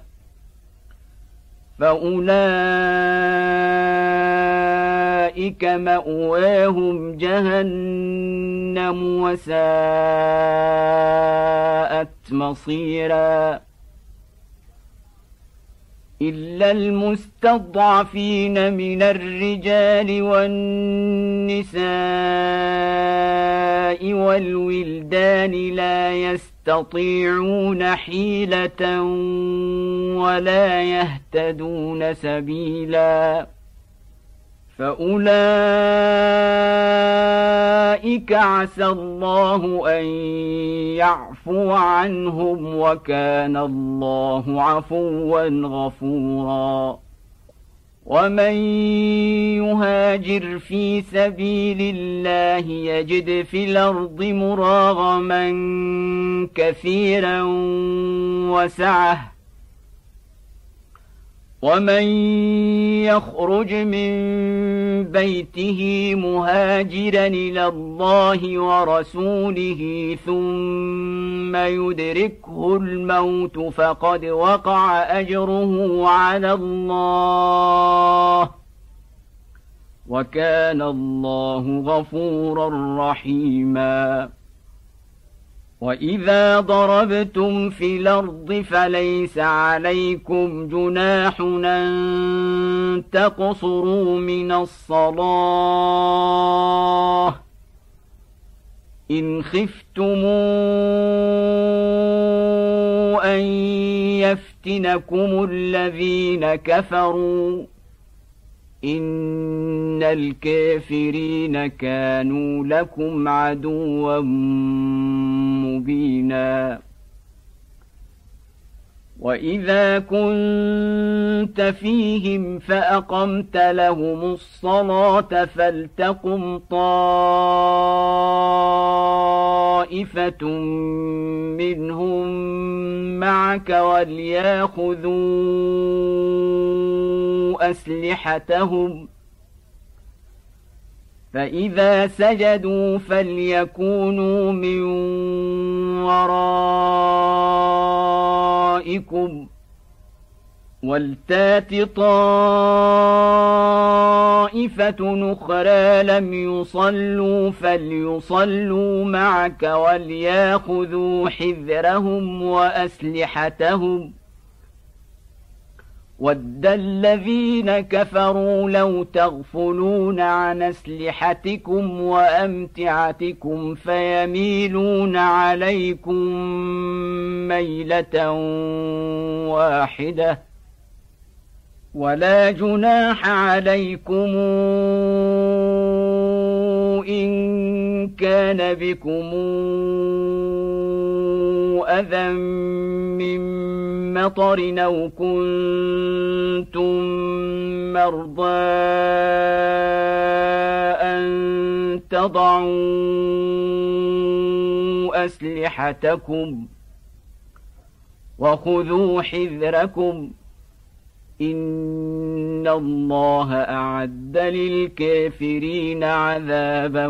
فأولئك مأواهم جهنم وساءت مصيرا. إلا المستضعفين من الرجال والنساء والولدان لا يستطيعون حيلة ولا يهتدون سبيلا، فأولئك عسى الله أن يعفو عنهم، وكان الله عفوا غفورا. ومن يهاجر في سبيل الله يجد في الأرض مراغما كثيرا وسعة، ومن يخرج من بيته مهاجرا إلى الله ورسوله ثم يدركه الموت فقد وقع أجره على الله، وكان الله غفورا رحيما. وإذا ضربتم في الأرض فليس عليكم جناح أن تقصروا من الصلاة إن خفتم أن يفتنكم الذين كفروا، إن الكافرين كانوا لكم عدوا مبينا. وإذا كنت فيهم فأقمت لهم الصلاة فلتقم طائفة منهم معك وليأخذوا أسلحتهم، فإذا سجدوا فليكونوا من ورائكم، ولتات طائفة أخرى لم يصلوا فليصلوا معك وليأخذوا حذرهم وأسلحتهم. ود الذين كفروا لو تغفلون عن أسلحتكم وأمتعتكم فيميلون عليكم ميلة واحدة، ولا جناح عليكم إن كان بكم أذى من مطر أو كنتم مرضى أن تضعوا أسلحتكم وخذوا حذركم إن الله أعد للكافرين عذابا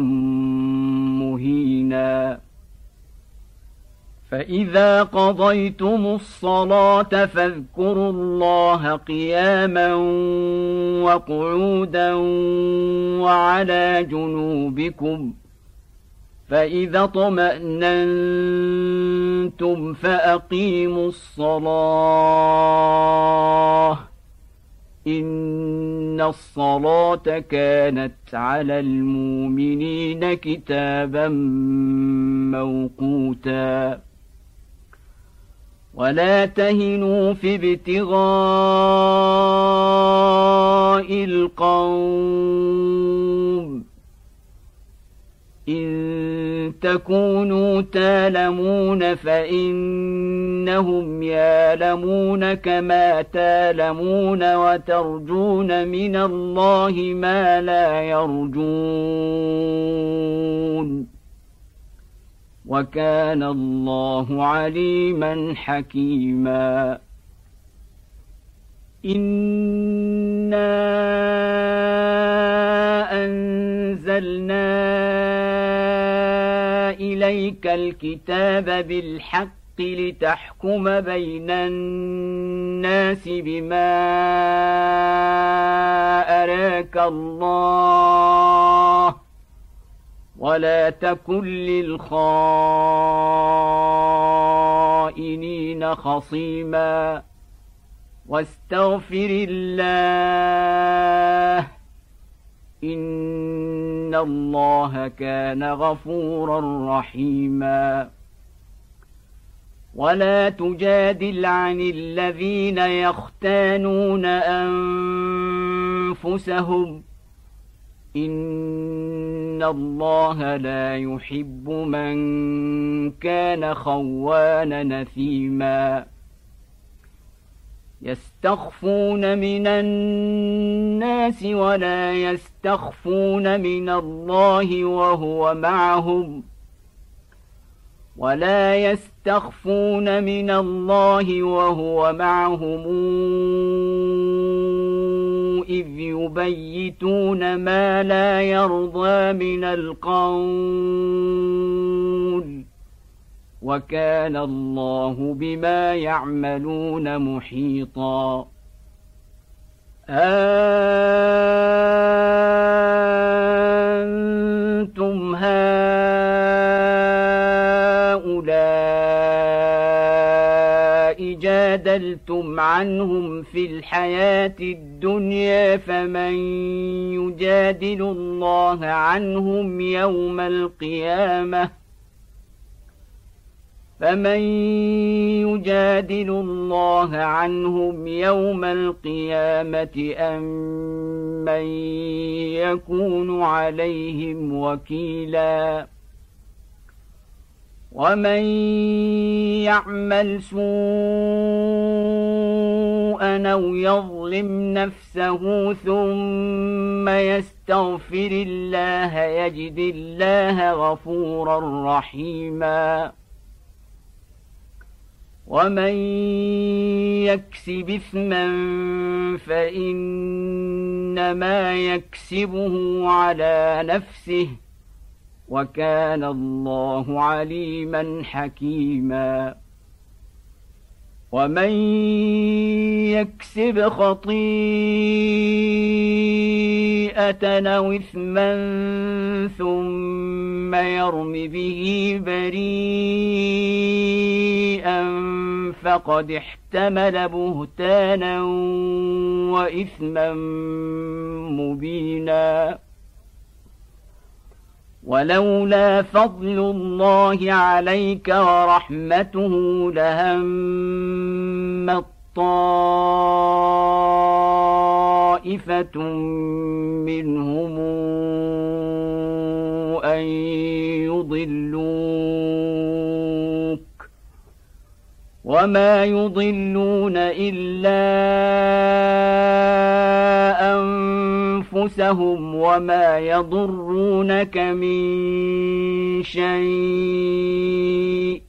مهينا فإذا قضيتم الصلاة فاذكروا الله قياما وقعودا وعلى جنوبكم فإذا اطمأننتم فأقيموا الصلاة إن الصلاة كانت على المؤمنين كتابا موقوتا ولا تهنوا في ابتغاء القوم إن تكونوا تالمون فإنهم يالمون كما تالمون وترجون من الله ما لا يرجون وكان الله عليما حكيما إنا أنزلنا إليك الكتاب بالحق لتحكم بين الناس بما أراك الله ولا تكن للخائنين خصيما واستغفر الله إن الله كان غفورا رحيما ولا تجادل عن الذين يختانون أنفسهم إن الله لا يحب من كان خوانا نثيما يستخفون من الناس ولا يستخفون من الله وهو معهم إذ يبيتون ما لا يرضى من القول وكان الله بما يعملون محيطا أنتم هؤلاء جادلتم عنهم في الحياة الدنيا فمن يجادل الله عنهم يوم القيامة أم من يكون عليهم وكيلا ومن يعمل سوءا أو يظلم نفسه ثم يستغفر الله يجد الله غفورا رحيما ومن يكسب إثما فإنما يكسبه على نفسه وكان الله عليما حكيما ومن يكسب خطيئة أو إثما ثم يرم به بريئا فقد احتمل بهتانا وإثما مبينا ولولا فضل الله عليك ورحمته لهمت طائفة منهم أن يضلوك وما يضلون إلا أنفسهم وما يضرونك من شيء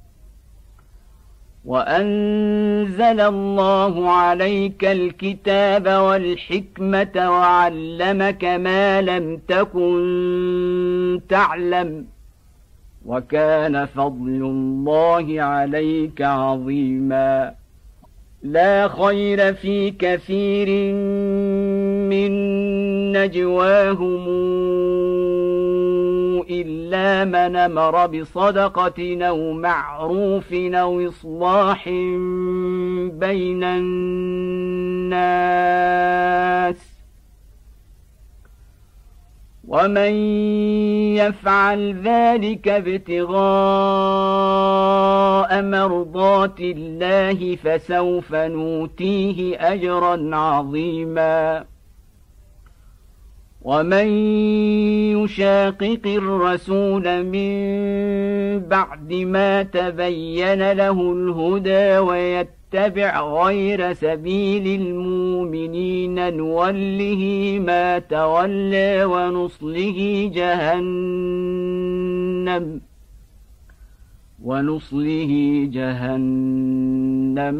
وأنزل الله عليك الكتاب والحكمة وعلمك ما لم تكن تعلم وكان فضل الله عليك عظيما لا خير في كثير من نجواهم إلا من أمر بصدقة أو معروف أو إصلاح بين الناس ومن يفعل ذلك ابتغاء مرضات الله فسوف نؤتيه أجرا عظيما ومن يشاقق الرسول من بعد ما تبين له الهدى ويتبع غير سبيل المؤمنين نوله ما تولى ونصله جهنم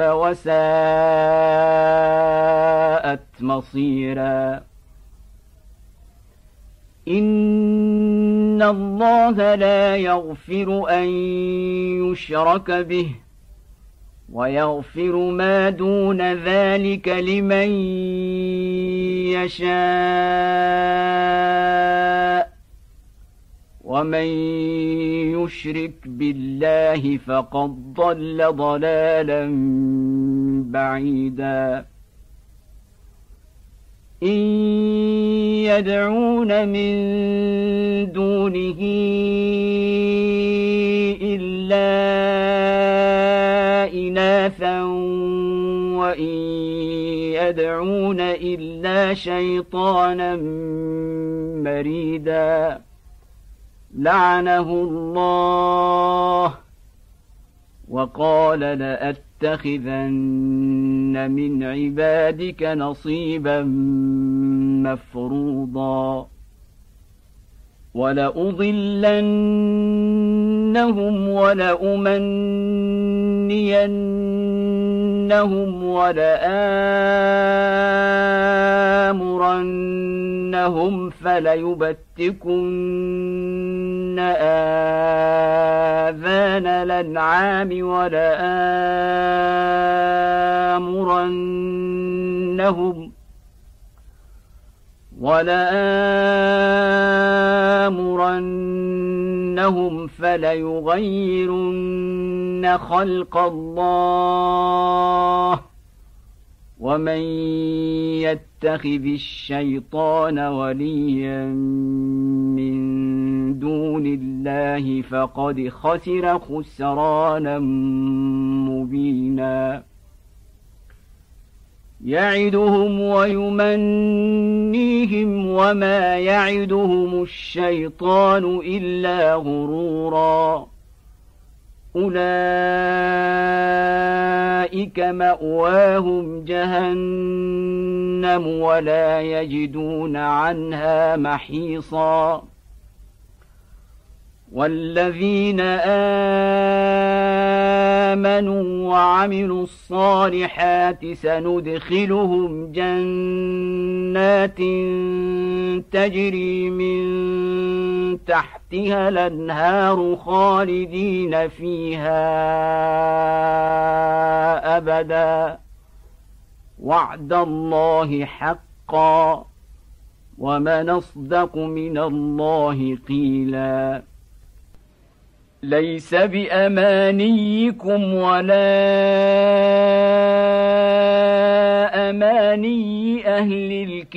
وساءت مصيرا إن الله لا يغفر أن يشرك به ويغفر ما دون ذلك لمن يشاء ومن يشرك بالله فقد ضل ضلالا بعيدا إن يدعون من دونه إلا إناثا وإن يدعون إلا شيطانا مريدا لعنه الله وقال لأتخذن من عبادك نصيبا مفروضا ولأضلنهم ولأمنينهم ولآمرنهم فليبتكن آذان الأنعام ولآمرنهم فليغيرن خلق الله ومن يتخذ الشيطان وليا من دون الله فقد خسر خسرانا مبينا يعدهم ويمنيهم وما يعدهم الشيطان إلا غرورا أولئك مأواهم جهنم ولا يجدون عنها محيصا والذين آمنوا وعملوا الصالحات سندخلهم جنات تجري من تحتها الأنهار خالدين فيها أبدا وعد الله حقا ومن أصدق من الله قيلا ليس بأمانيكم ولا أماني أهل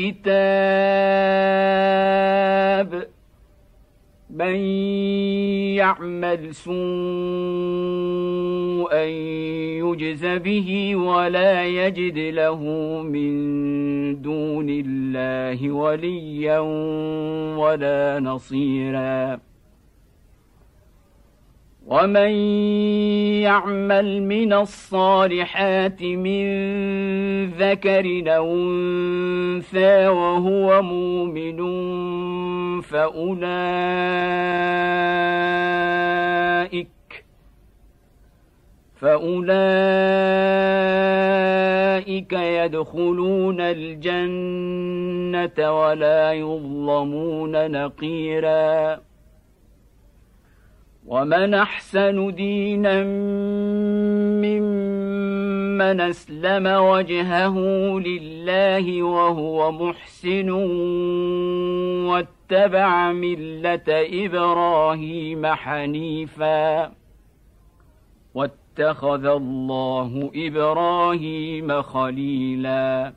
الكتاب من يعمل سوءا يجز به ولا يجد له من دون الله وليا ولا نصيرا ومن يعمل من الصالحات من ذكر أو أنثى وهو مؤمن فأولئك يدخلون الجنة ولا يظلمون نقيرا. ومن أحسن دينا ممن أسلم وجهه لله وهو محسن واتبع ملة إبراهيم حنيفا واتخذ الله إبراهيم خليلا.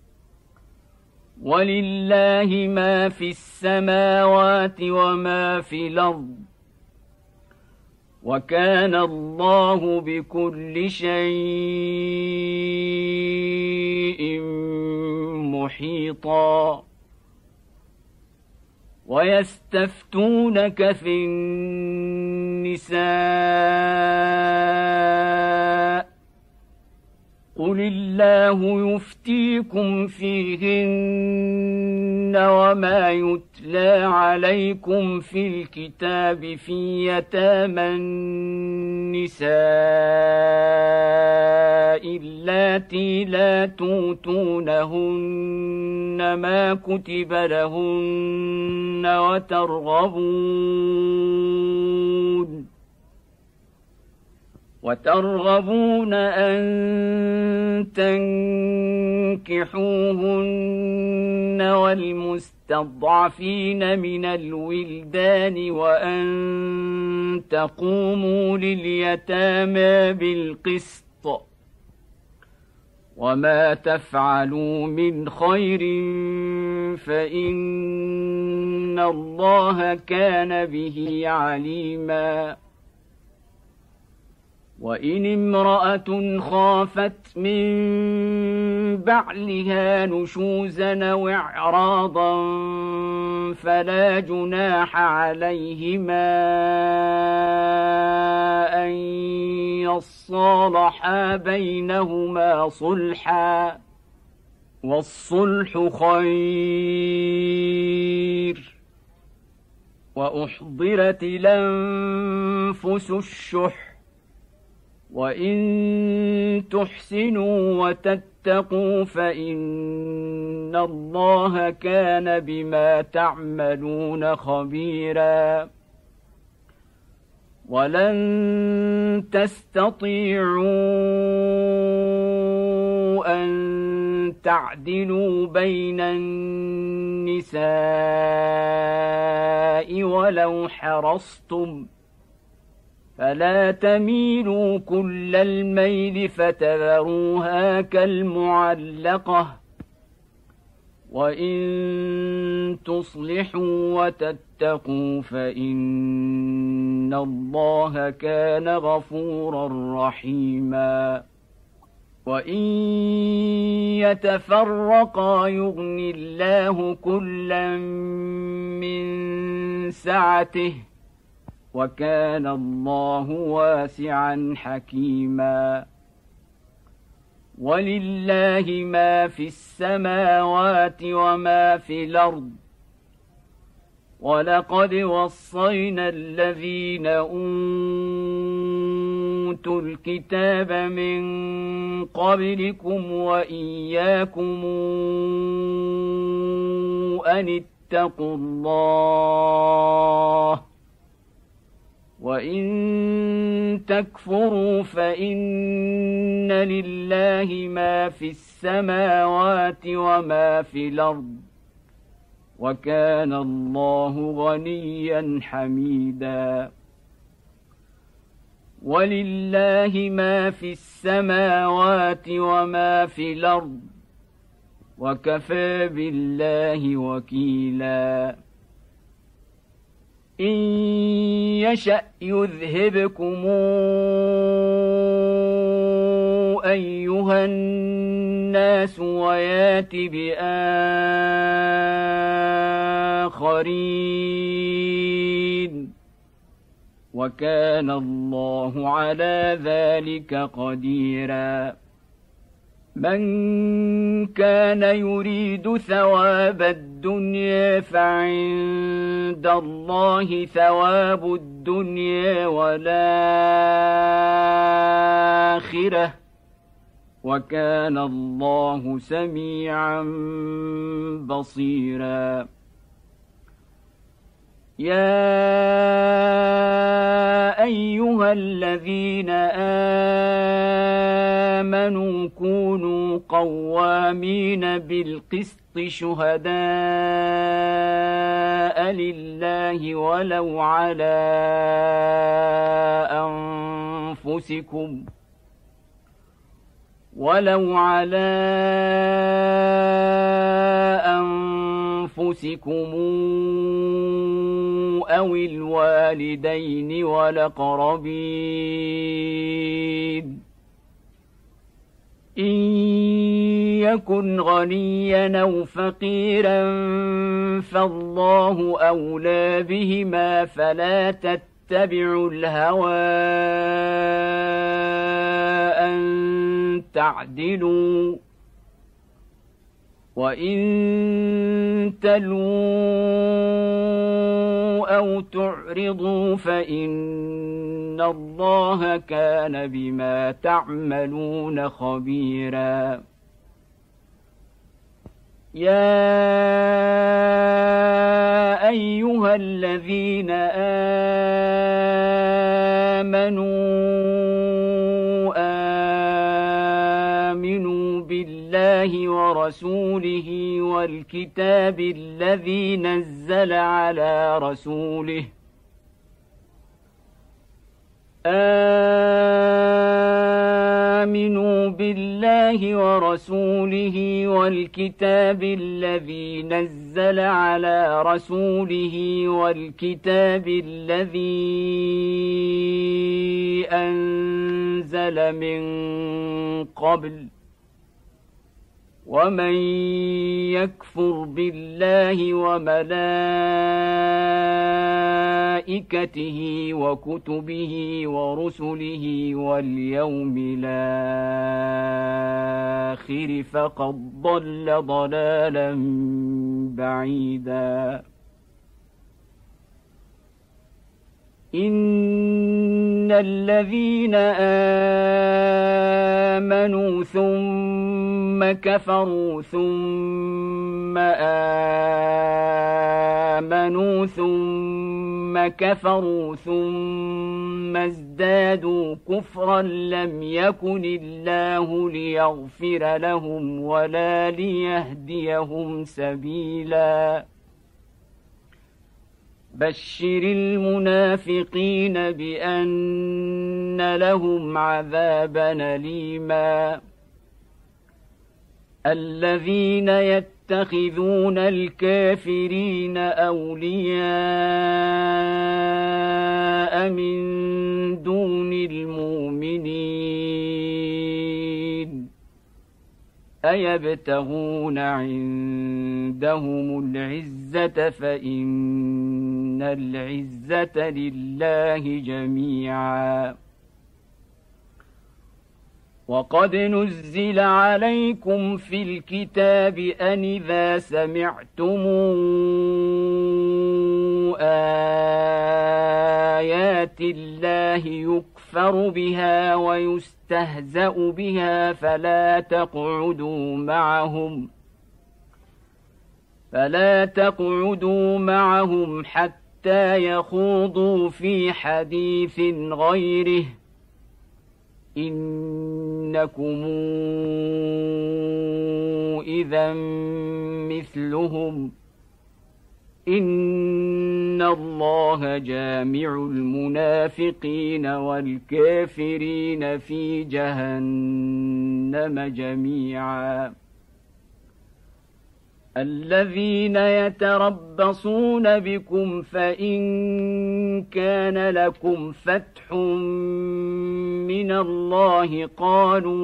ولله ما في السماوات وما في الأرض وكان الله بكل شيء محيطا. ويستفتونك في النساء قل الله يفتيكم فيهن وما يتلى عليكم في الكتاب في يتامى النساء اللاتي لا توتونهن ما كتب لهن وترغبون أن تنكحوهن والمستضعفين من الولدان وأن تقوموا لليتامى بالقسط وما تفعلوا من خير فإن الله كان به عليما. وإن امرأة خافت من بعلها نشوزا أو إعراضا فلا جناح عليهما أن يصالحا بينهما صلحا والصلح خير. وأحضرت الأنفس الشح وإن تحسنوا وتتقوا فإن الله كان بما تعملون خبيرا. ولن تستطيعوا أن تعدلوا بين النساء ولو حرصتم فلا تميلوا كل الميل فتذروها كالمعلقة وإن تصلحوا وتتقوا فإن الله كان غفورا رحيما. وإن يتفرقا يغن الله كلا من سعته وكان الله واسعا حكيما. ولله ما في السماوات وما في الأرض ولقد وصينا الذين أوتوا الكتاب من قبلكم وإياكم أن اتقوا الله وإن تكفروا فإن لله ما في السماوات وما في الأرض وكان الله غنيا حميدا. ولله ما في السماوات وما في الأرض وكفى بالله وكيلا. إن يشأ يذهبكم أيها الناس ويات بآخرين وكان الله على ذلك قديرا من كان يريد ثواب الدنيا فعند الله ثواب الدنيا والآخرة وكان الله سميعا بصيرا يا أيها الذين آمنوا كونوا قوامين بالقسط شهداء لله ولو على أنفسكم أو الوالدين والأقربين إن يكن غنيا أو فقيرا فالله أولى بهما فلا تتبعوا الهوى أن تعدلوا وإن تلووا أو تعرضوا فإن الله كان بما تعملون خبيرا يا أيها الذين آمنوا بالله ورسوله والكتاب الذي نزل على رسوله آمنوا بالله ورسوله والكتاب الذي نزل على رسوله والكتاب الذي أنزل من قبل ومن يكفر بالله وملائكته وكتبه ورسله واليوم الآخر فقد ضل ضلالا بعيدا إن الذين آمنوا ثم كفروا ثم آمنوا ثم كفروا ثم ازدادوا كفرا لم يكن الله ليغفر لهم ولا ليهديهم سبيلا بشر المنافقين بأن لهم عذابا أليما الذين يتخذون الكافرين أولياء من دون المؤمنين أيبتغون عندهم العزة فإن العزة لله جميعا وقد نزل عليكم في الكتاب أن إذا سمعتم آيات الله يكفر بها ويستهزأ بها فلا تقعدوا معهم حتى يخوضوا في حديث غيره إنكم إذا مثلهم إن الله جامع المنافقين والكافرين في جهنم جميعا الذين يتربصون بكم فإن كان لكم فتح من الله قالوا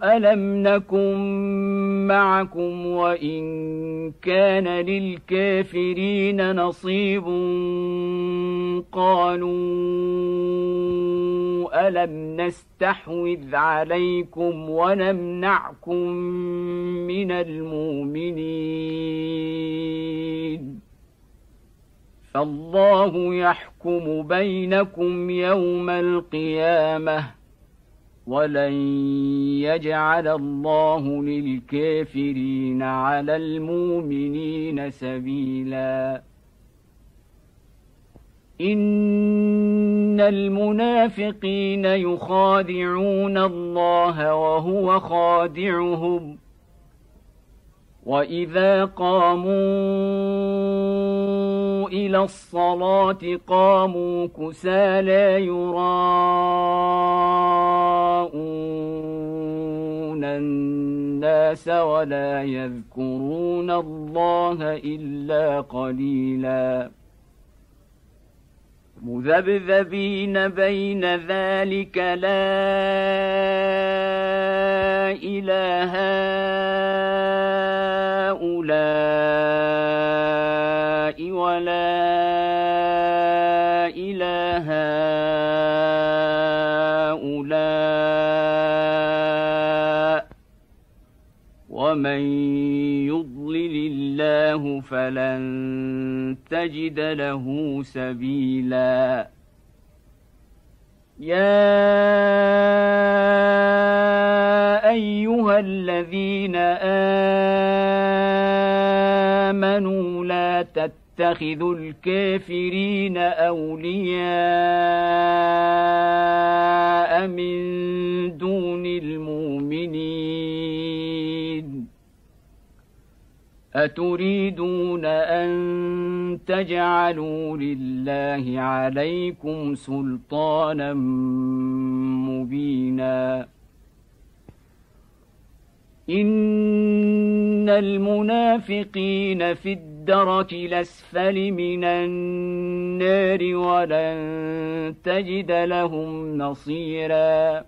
ألم نكن معكم وإن كان للكافرين نصيب قالوا ألم نستحوذ عليكم ونمنعكم من المؤمنين فالله يحكم بينكم يوم القيامة ولن يجعل الله للكافرين على المؤمنين سبيلا إن المنافقين يخادعون الله وهو خادعهم وإذا قاموا إلى الصلاة قاموا كسالى يراءون الناس ولا يذكرون الله إلا قليلا مذبذبين بين ذلك لا إله هؤلاء ولا إله هؤلاء ومن يضلل الله فلن تجد له سبيلا يا أيها الذين آمنوا لا تتخذوا الكافرين أولياء من دون المؤمنين أتريدون أن تجعلوا لله عليكم سلطانا مبينا إن المنافقين في الدرك الأسفل من النار ولن تجد لهم نصيرا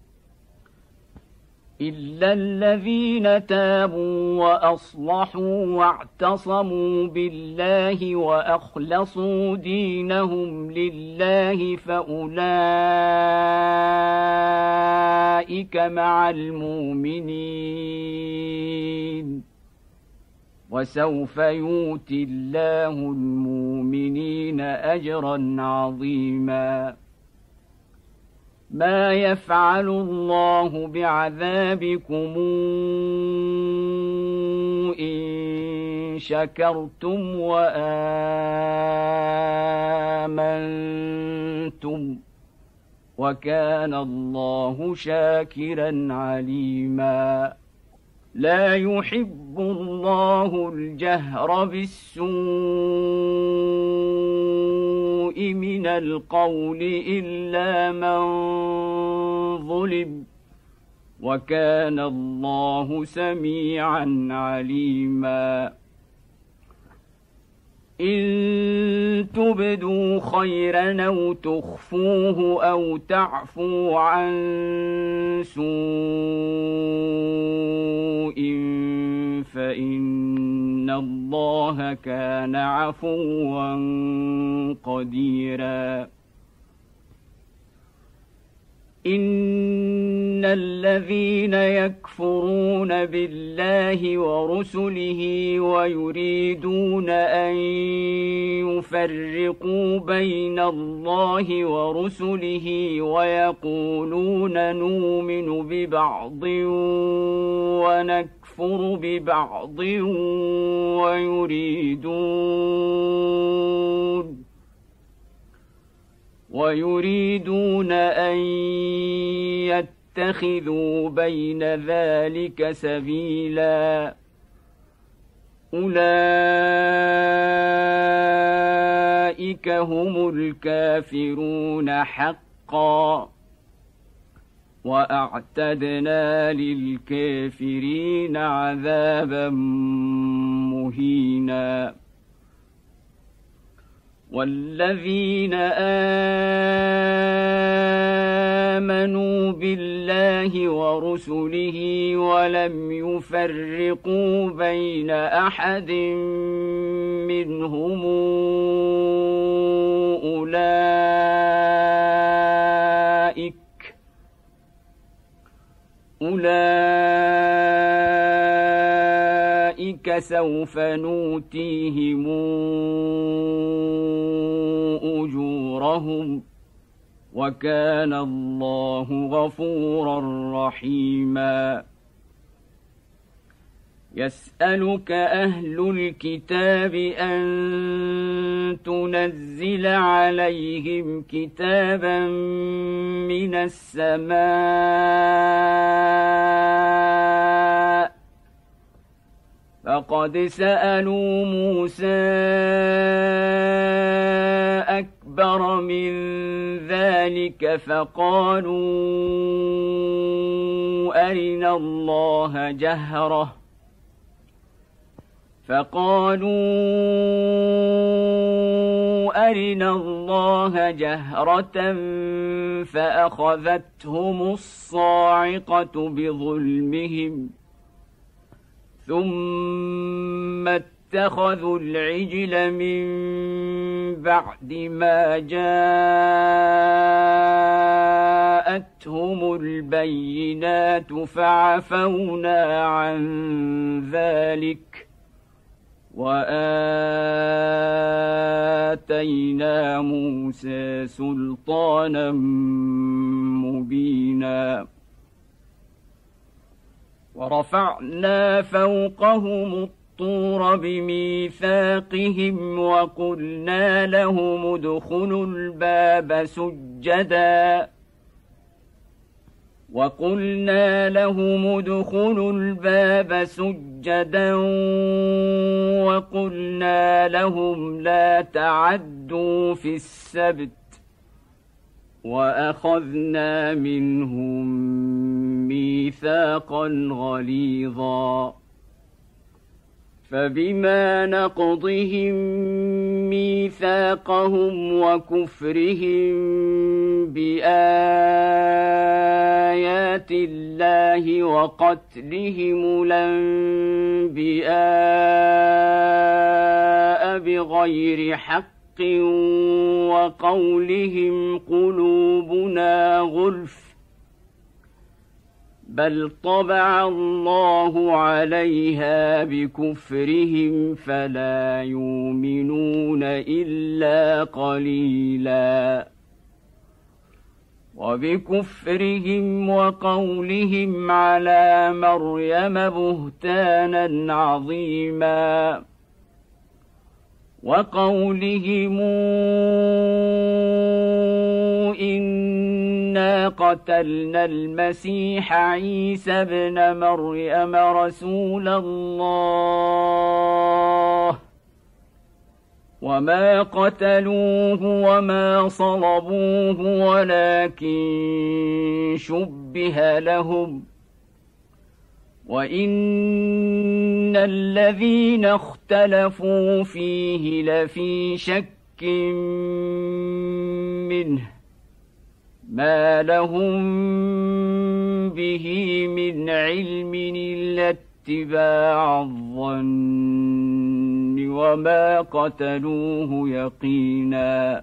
إلا الذين تابوا وأصلحوا واعتصموا بالله وأخلصوا دينهم لله فأولئك مع المؤمنين وسوف يؤتي الله المؤمنين أجرا عظيما ما يفعل الله بعذابكم إن شكرتم وآمنتم وكان الله شاكرا عليما لا يحب الله الجهر بالسوء من القول إلا من ظلم وكان الله سميعا عليما إن تبدوا خيرا أو تخفوه أو تعفوا عن سوء فإن الله كان عفوا قديرا إن الذين يكفرون بالله ورسله ويريدون أن يفرقوا بين الله ورسله ويقولون نؤمن ببعض ونكفر ببعض ويريدون أن يتخذوا بين ذلك سبيلا أولئك هم الكافرون حقا وأعتدنا للكافرين عذابا مهينا والذين آمنوا بالله ورسله ولم يفرقوا بين أحد منهم أولئك سوف نؤتيهم أجورهم وكان الله غفورا رحيما. يسألك أهل الكتاب أن تنزل عليهم كتابا من السماء فقد سألوا موسى أكبر من ذلك فقالوا أرنا الله جهرة فأخذتهم الصاعقة بظلمهم ثم اتخذوا العجل من بعد ما جاءتهم البينات فعفونا عن ذلك وآتينا موسى سلطانا مبينا. ورفعنا فوقهم الطور بميثاقهم وقلنا لهم ادخلوا الباب سجدا وقلنا لهم لا تعدوا في السبت وأخذنا منهم ميثاقا غليظا. فبما نقضهم ميثاقهم وكفرهم بآيات الله وقتلهم الأنبياء بغير حق وقولهم قلوبنا غلف بل طبع الله عليها بكفرهم فلا يؤمنون إلا قليلا. وبكفرهم وقولهم على مريم بهتانا عظيما وقولهم إنا قتلنا المسيح عيسى ابن مريم رسول الله وما قتلوه وما صلبوه ولكن شبه لهم وإن الذين اختلفوا فيه لفي شك منه ما لهم به من علم إلا اتباع الظن وما قتلوه يقينا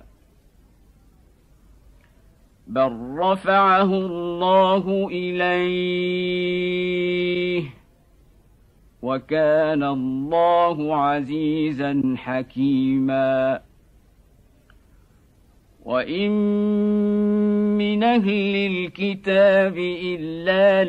بل رفعه الله إليه وكان الله عزيزا حكيما. وإن من أهل الكتاب إلا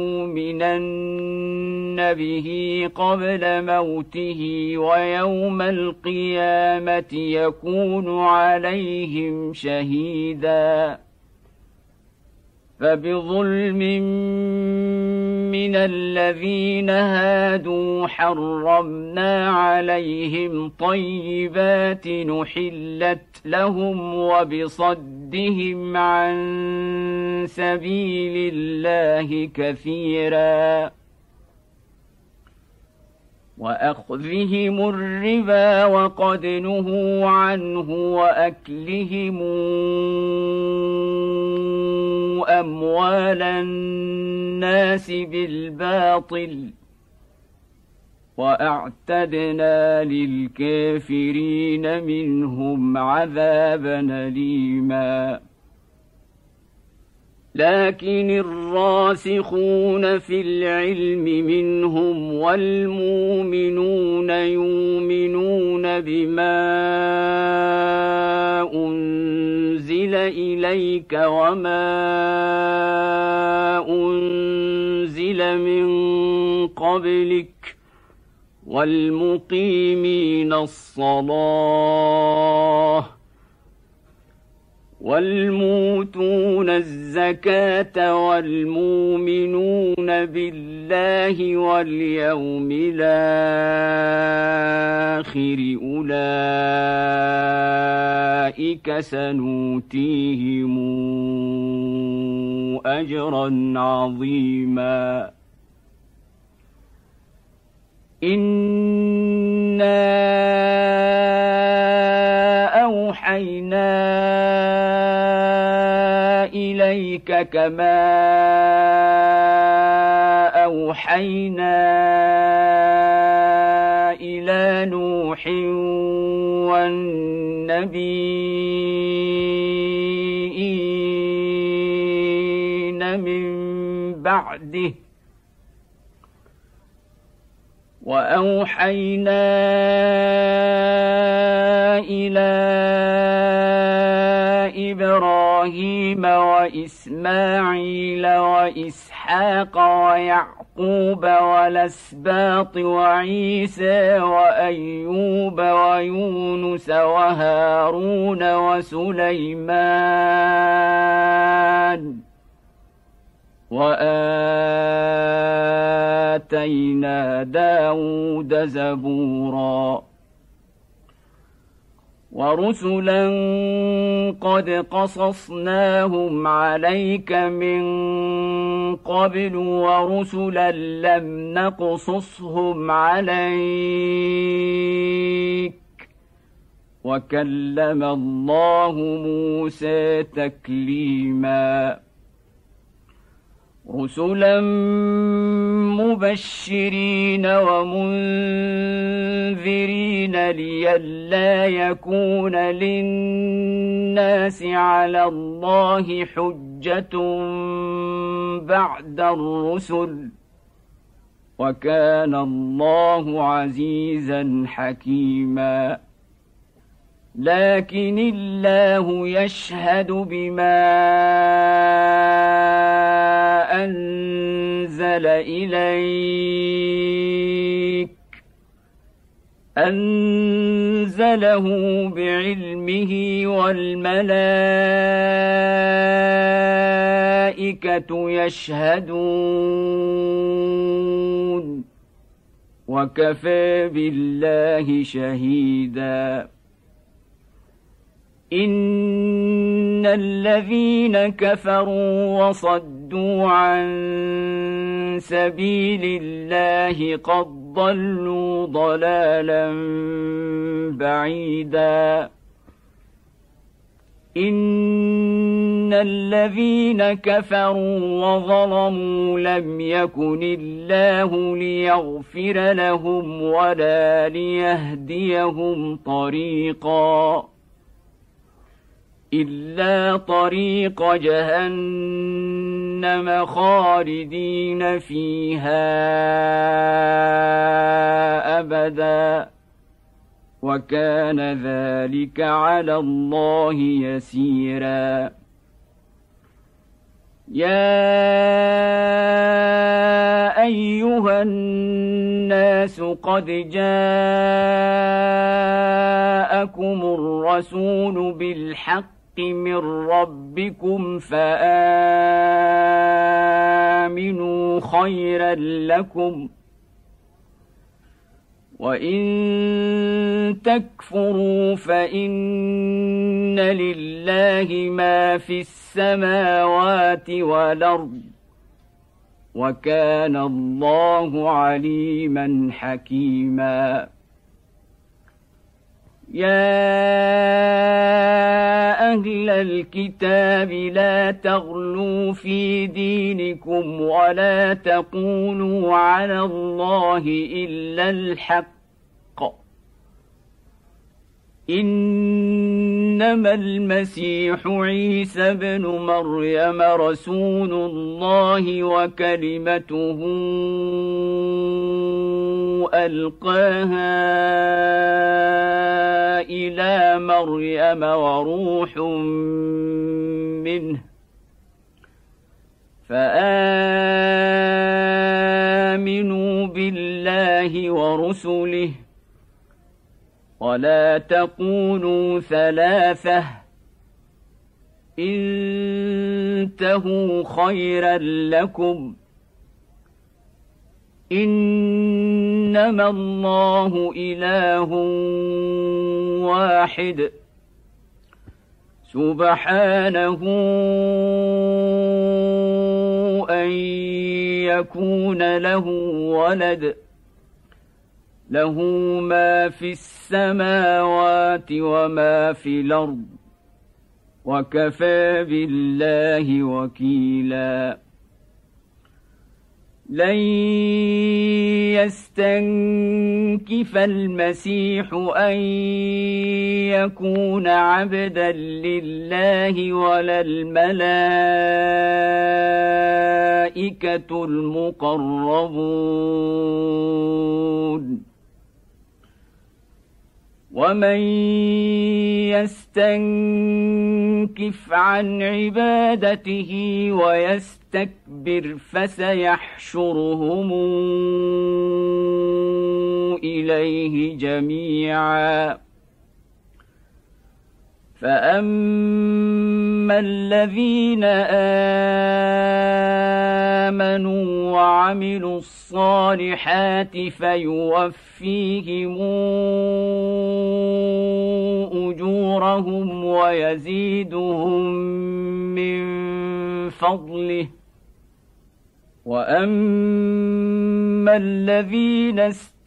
ليؤمنن به قبل موته ويوم القيامة يكون عليهم شهيدا فبظلم من الذين هادوا حرمنا عليهم طيبات نحلت لهم وبصدهم عن سبيل الله كثيرا وأخذهم الربا وقد نهوا عنه وأكلهم أموال الناس بالباطل وأعتدنا للكافرين منهم عذابا أليما لكن الراسخون في العلم منهم والمؤمنون يؤمنون بما أنزل إليك وما أنزل من قبلك والمقيمين الصلاة والموتون الزكاة والمؤمنون بالله واليوم الآخر أولئك سنؤتيهم أجرا عظيما إنا أوحينا إليك كما أوحينا إلى نوح والنبيين من بعده وأوحينا إلى إبراهيم وإسماعيل وإسحاق ويعقوب والأسباط وعيسى وأيوب ويونس وهارون وسليمان وآتينا داود زبورا ورسلا قد قصصناهم عليك من قبل ورسلا لم نقصصهم عليك وكلم الله موسى تكليما رسلا مبشرين ومنذرين لئلا يكون للناس على الله حجة بعد الرسل وكان الله عزيزا حكيما لكن الله يشهد بما أنزل إليك أنزله بعلمه والملائكة يشهدون وكفى بالله شهيدا إن الذين كفروا وصدوا عن سبيل الله قد ضلوا ضلالا بعيدا إن الذين كفروا وظلموا لم يكن الله ليغفر لهم ولا ليهديهم طريقا إلا طريق جهنم خالدين فيها أبدا وكان ذلك على الله يسيرا يا أيها الناس قد جاءكم الرسول بالحق من ربكم فآمنوا خيرا لكم وإن تكفروا فإن لله ما في السماوات والأرض وكان الله عليما حكيما. يا أهل الكتاب لا تغلوا في دينكم ولا تقولوا على الله إلا الحق، إنما المسيح عيسى بن مريم رسول الله وكلمته ألقاها إلى مريم وروح منه، فآمنوا بالله ورسله ولا تقولوا ثلاثة، انتهوا خيرا لكم، إنما الله إله واحد سبحانه أن يكون له ولد، له ما في السماوات وما في الأرض، وكفى بالله وكيلا. لن يستنكف المسيح أن يكون عبدا لله ولا الملائكة المقربون، ومن يستنكف عن عبادته ويستكبر فسيحشرهم إليه جميعا. فأما الذين آمنوا وعملوا الصالحات فيوفيهم أجورهم ويزيدهم من فضله، وأما الذين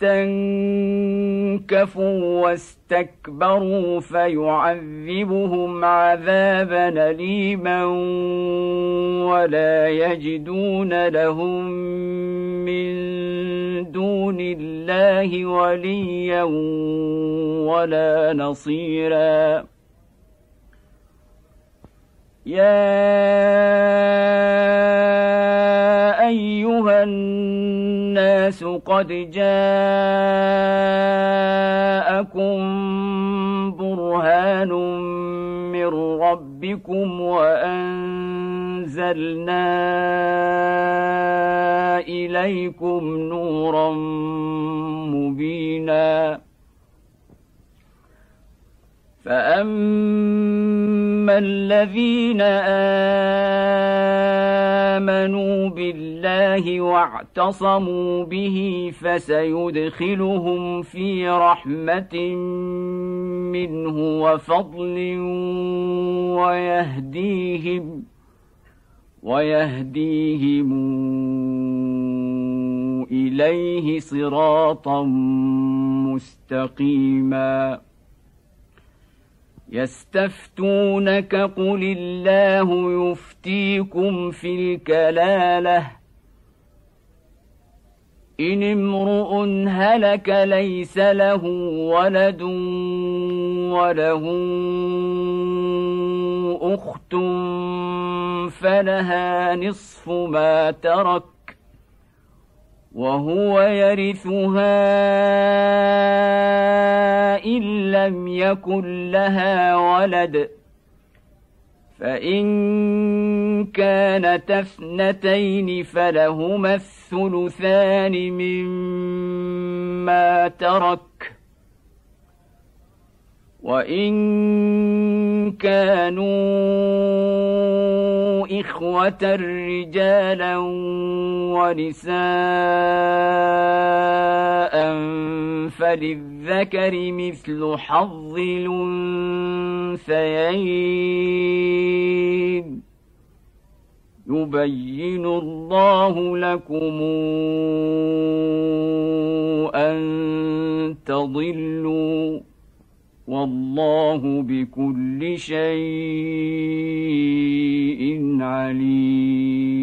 استنكفوا واستكبروا فيعذبهم عذابا أليما ولا يجدون لهم من دون الله وليا ولا نصيرا. يا أيها الناس قد جاءكم برهان من ربكم وأنزلنا إليكم نورا مبينا. فأما الذين آمنوا بالله واعتصموا به فسيدخلهم في رحمة منه وفضل ويهديهم إليه صراطا مستقيما. يستفتونك قل الله يفتيكم في الكلالة، إن امرؤ هلك ليس له ولد وله أخت فلها نصف ما ترك وهو يرثها إن لم يكن لها ولد، فإن كانتا اثنتين فلهما الثلثان مما ترك، وإن كانوا إخوة رجالا ونساء فللذكر مثل حظ الأنثيين. يبين الله لكم أن تضلوا والله بكل شيء عليم.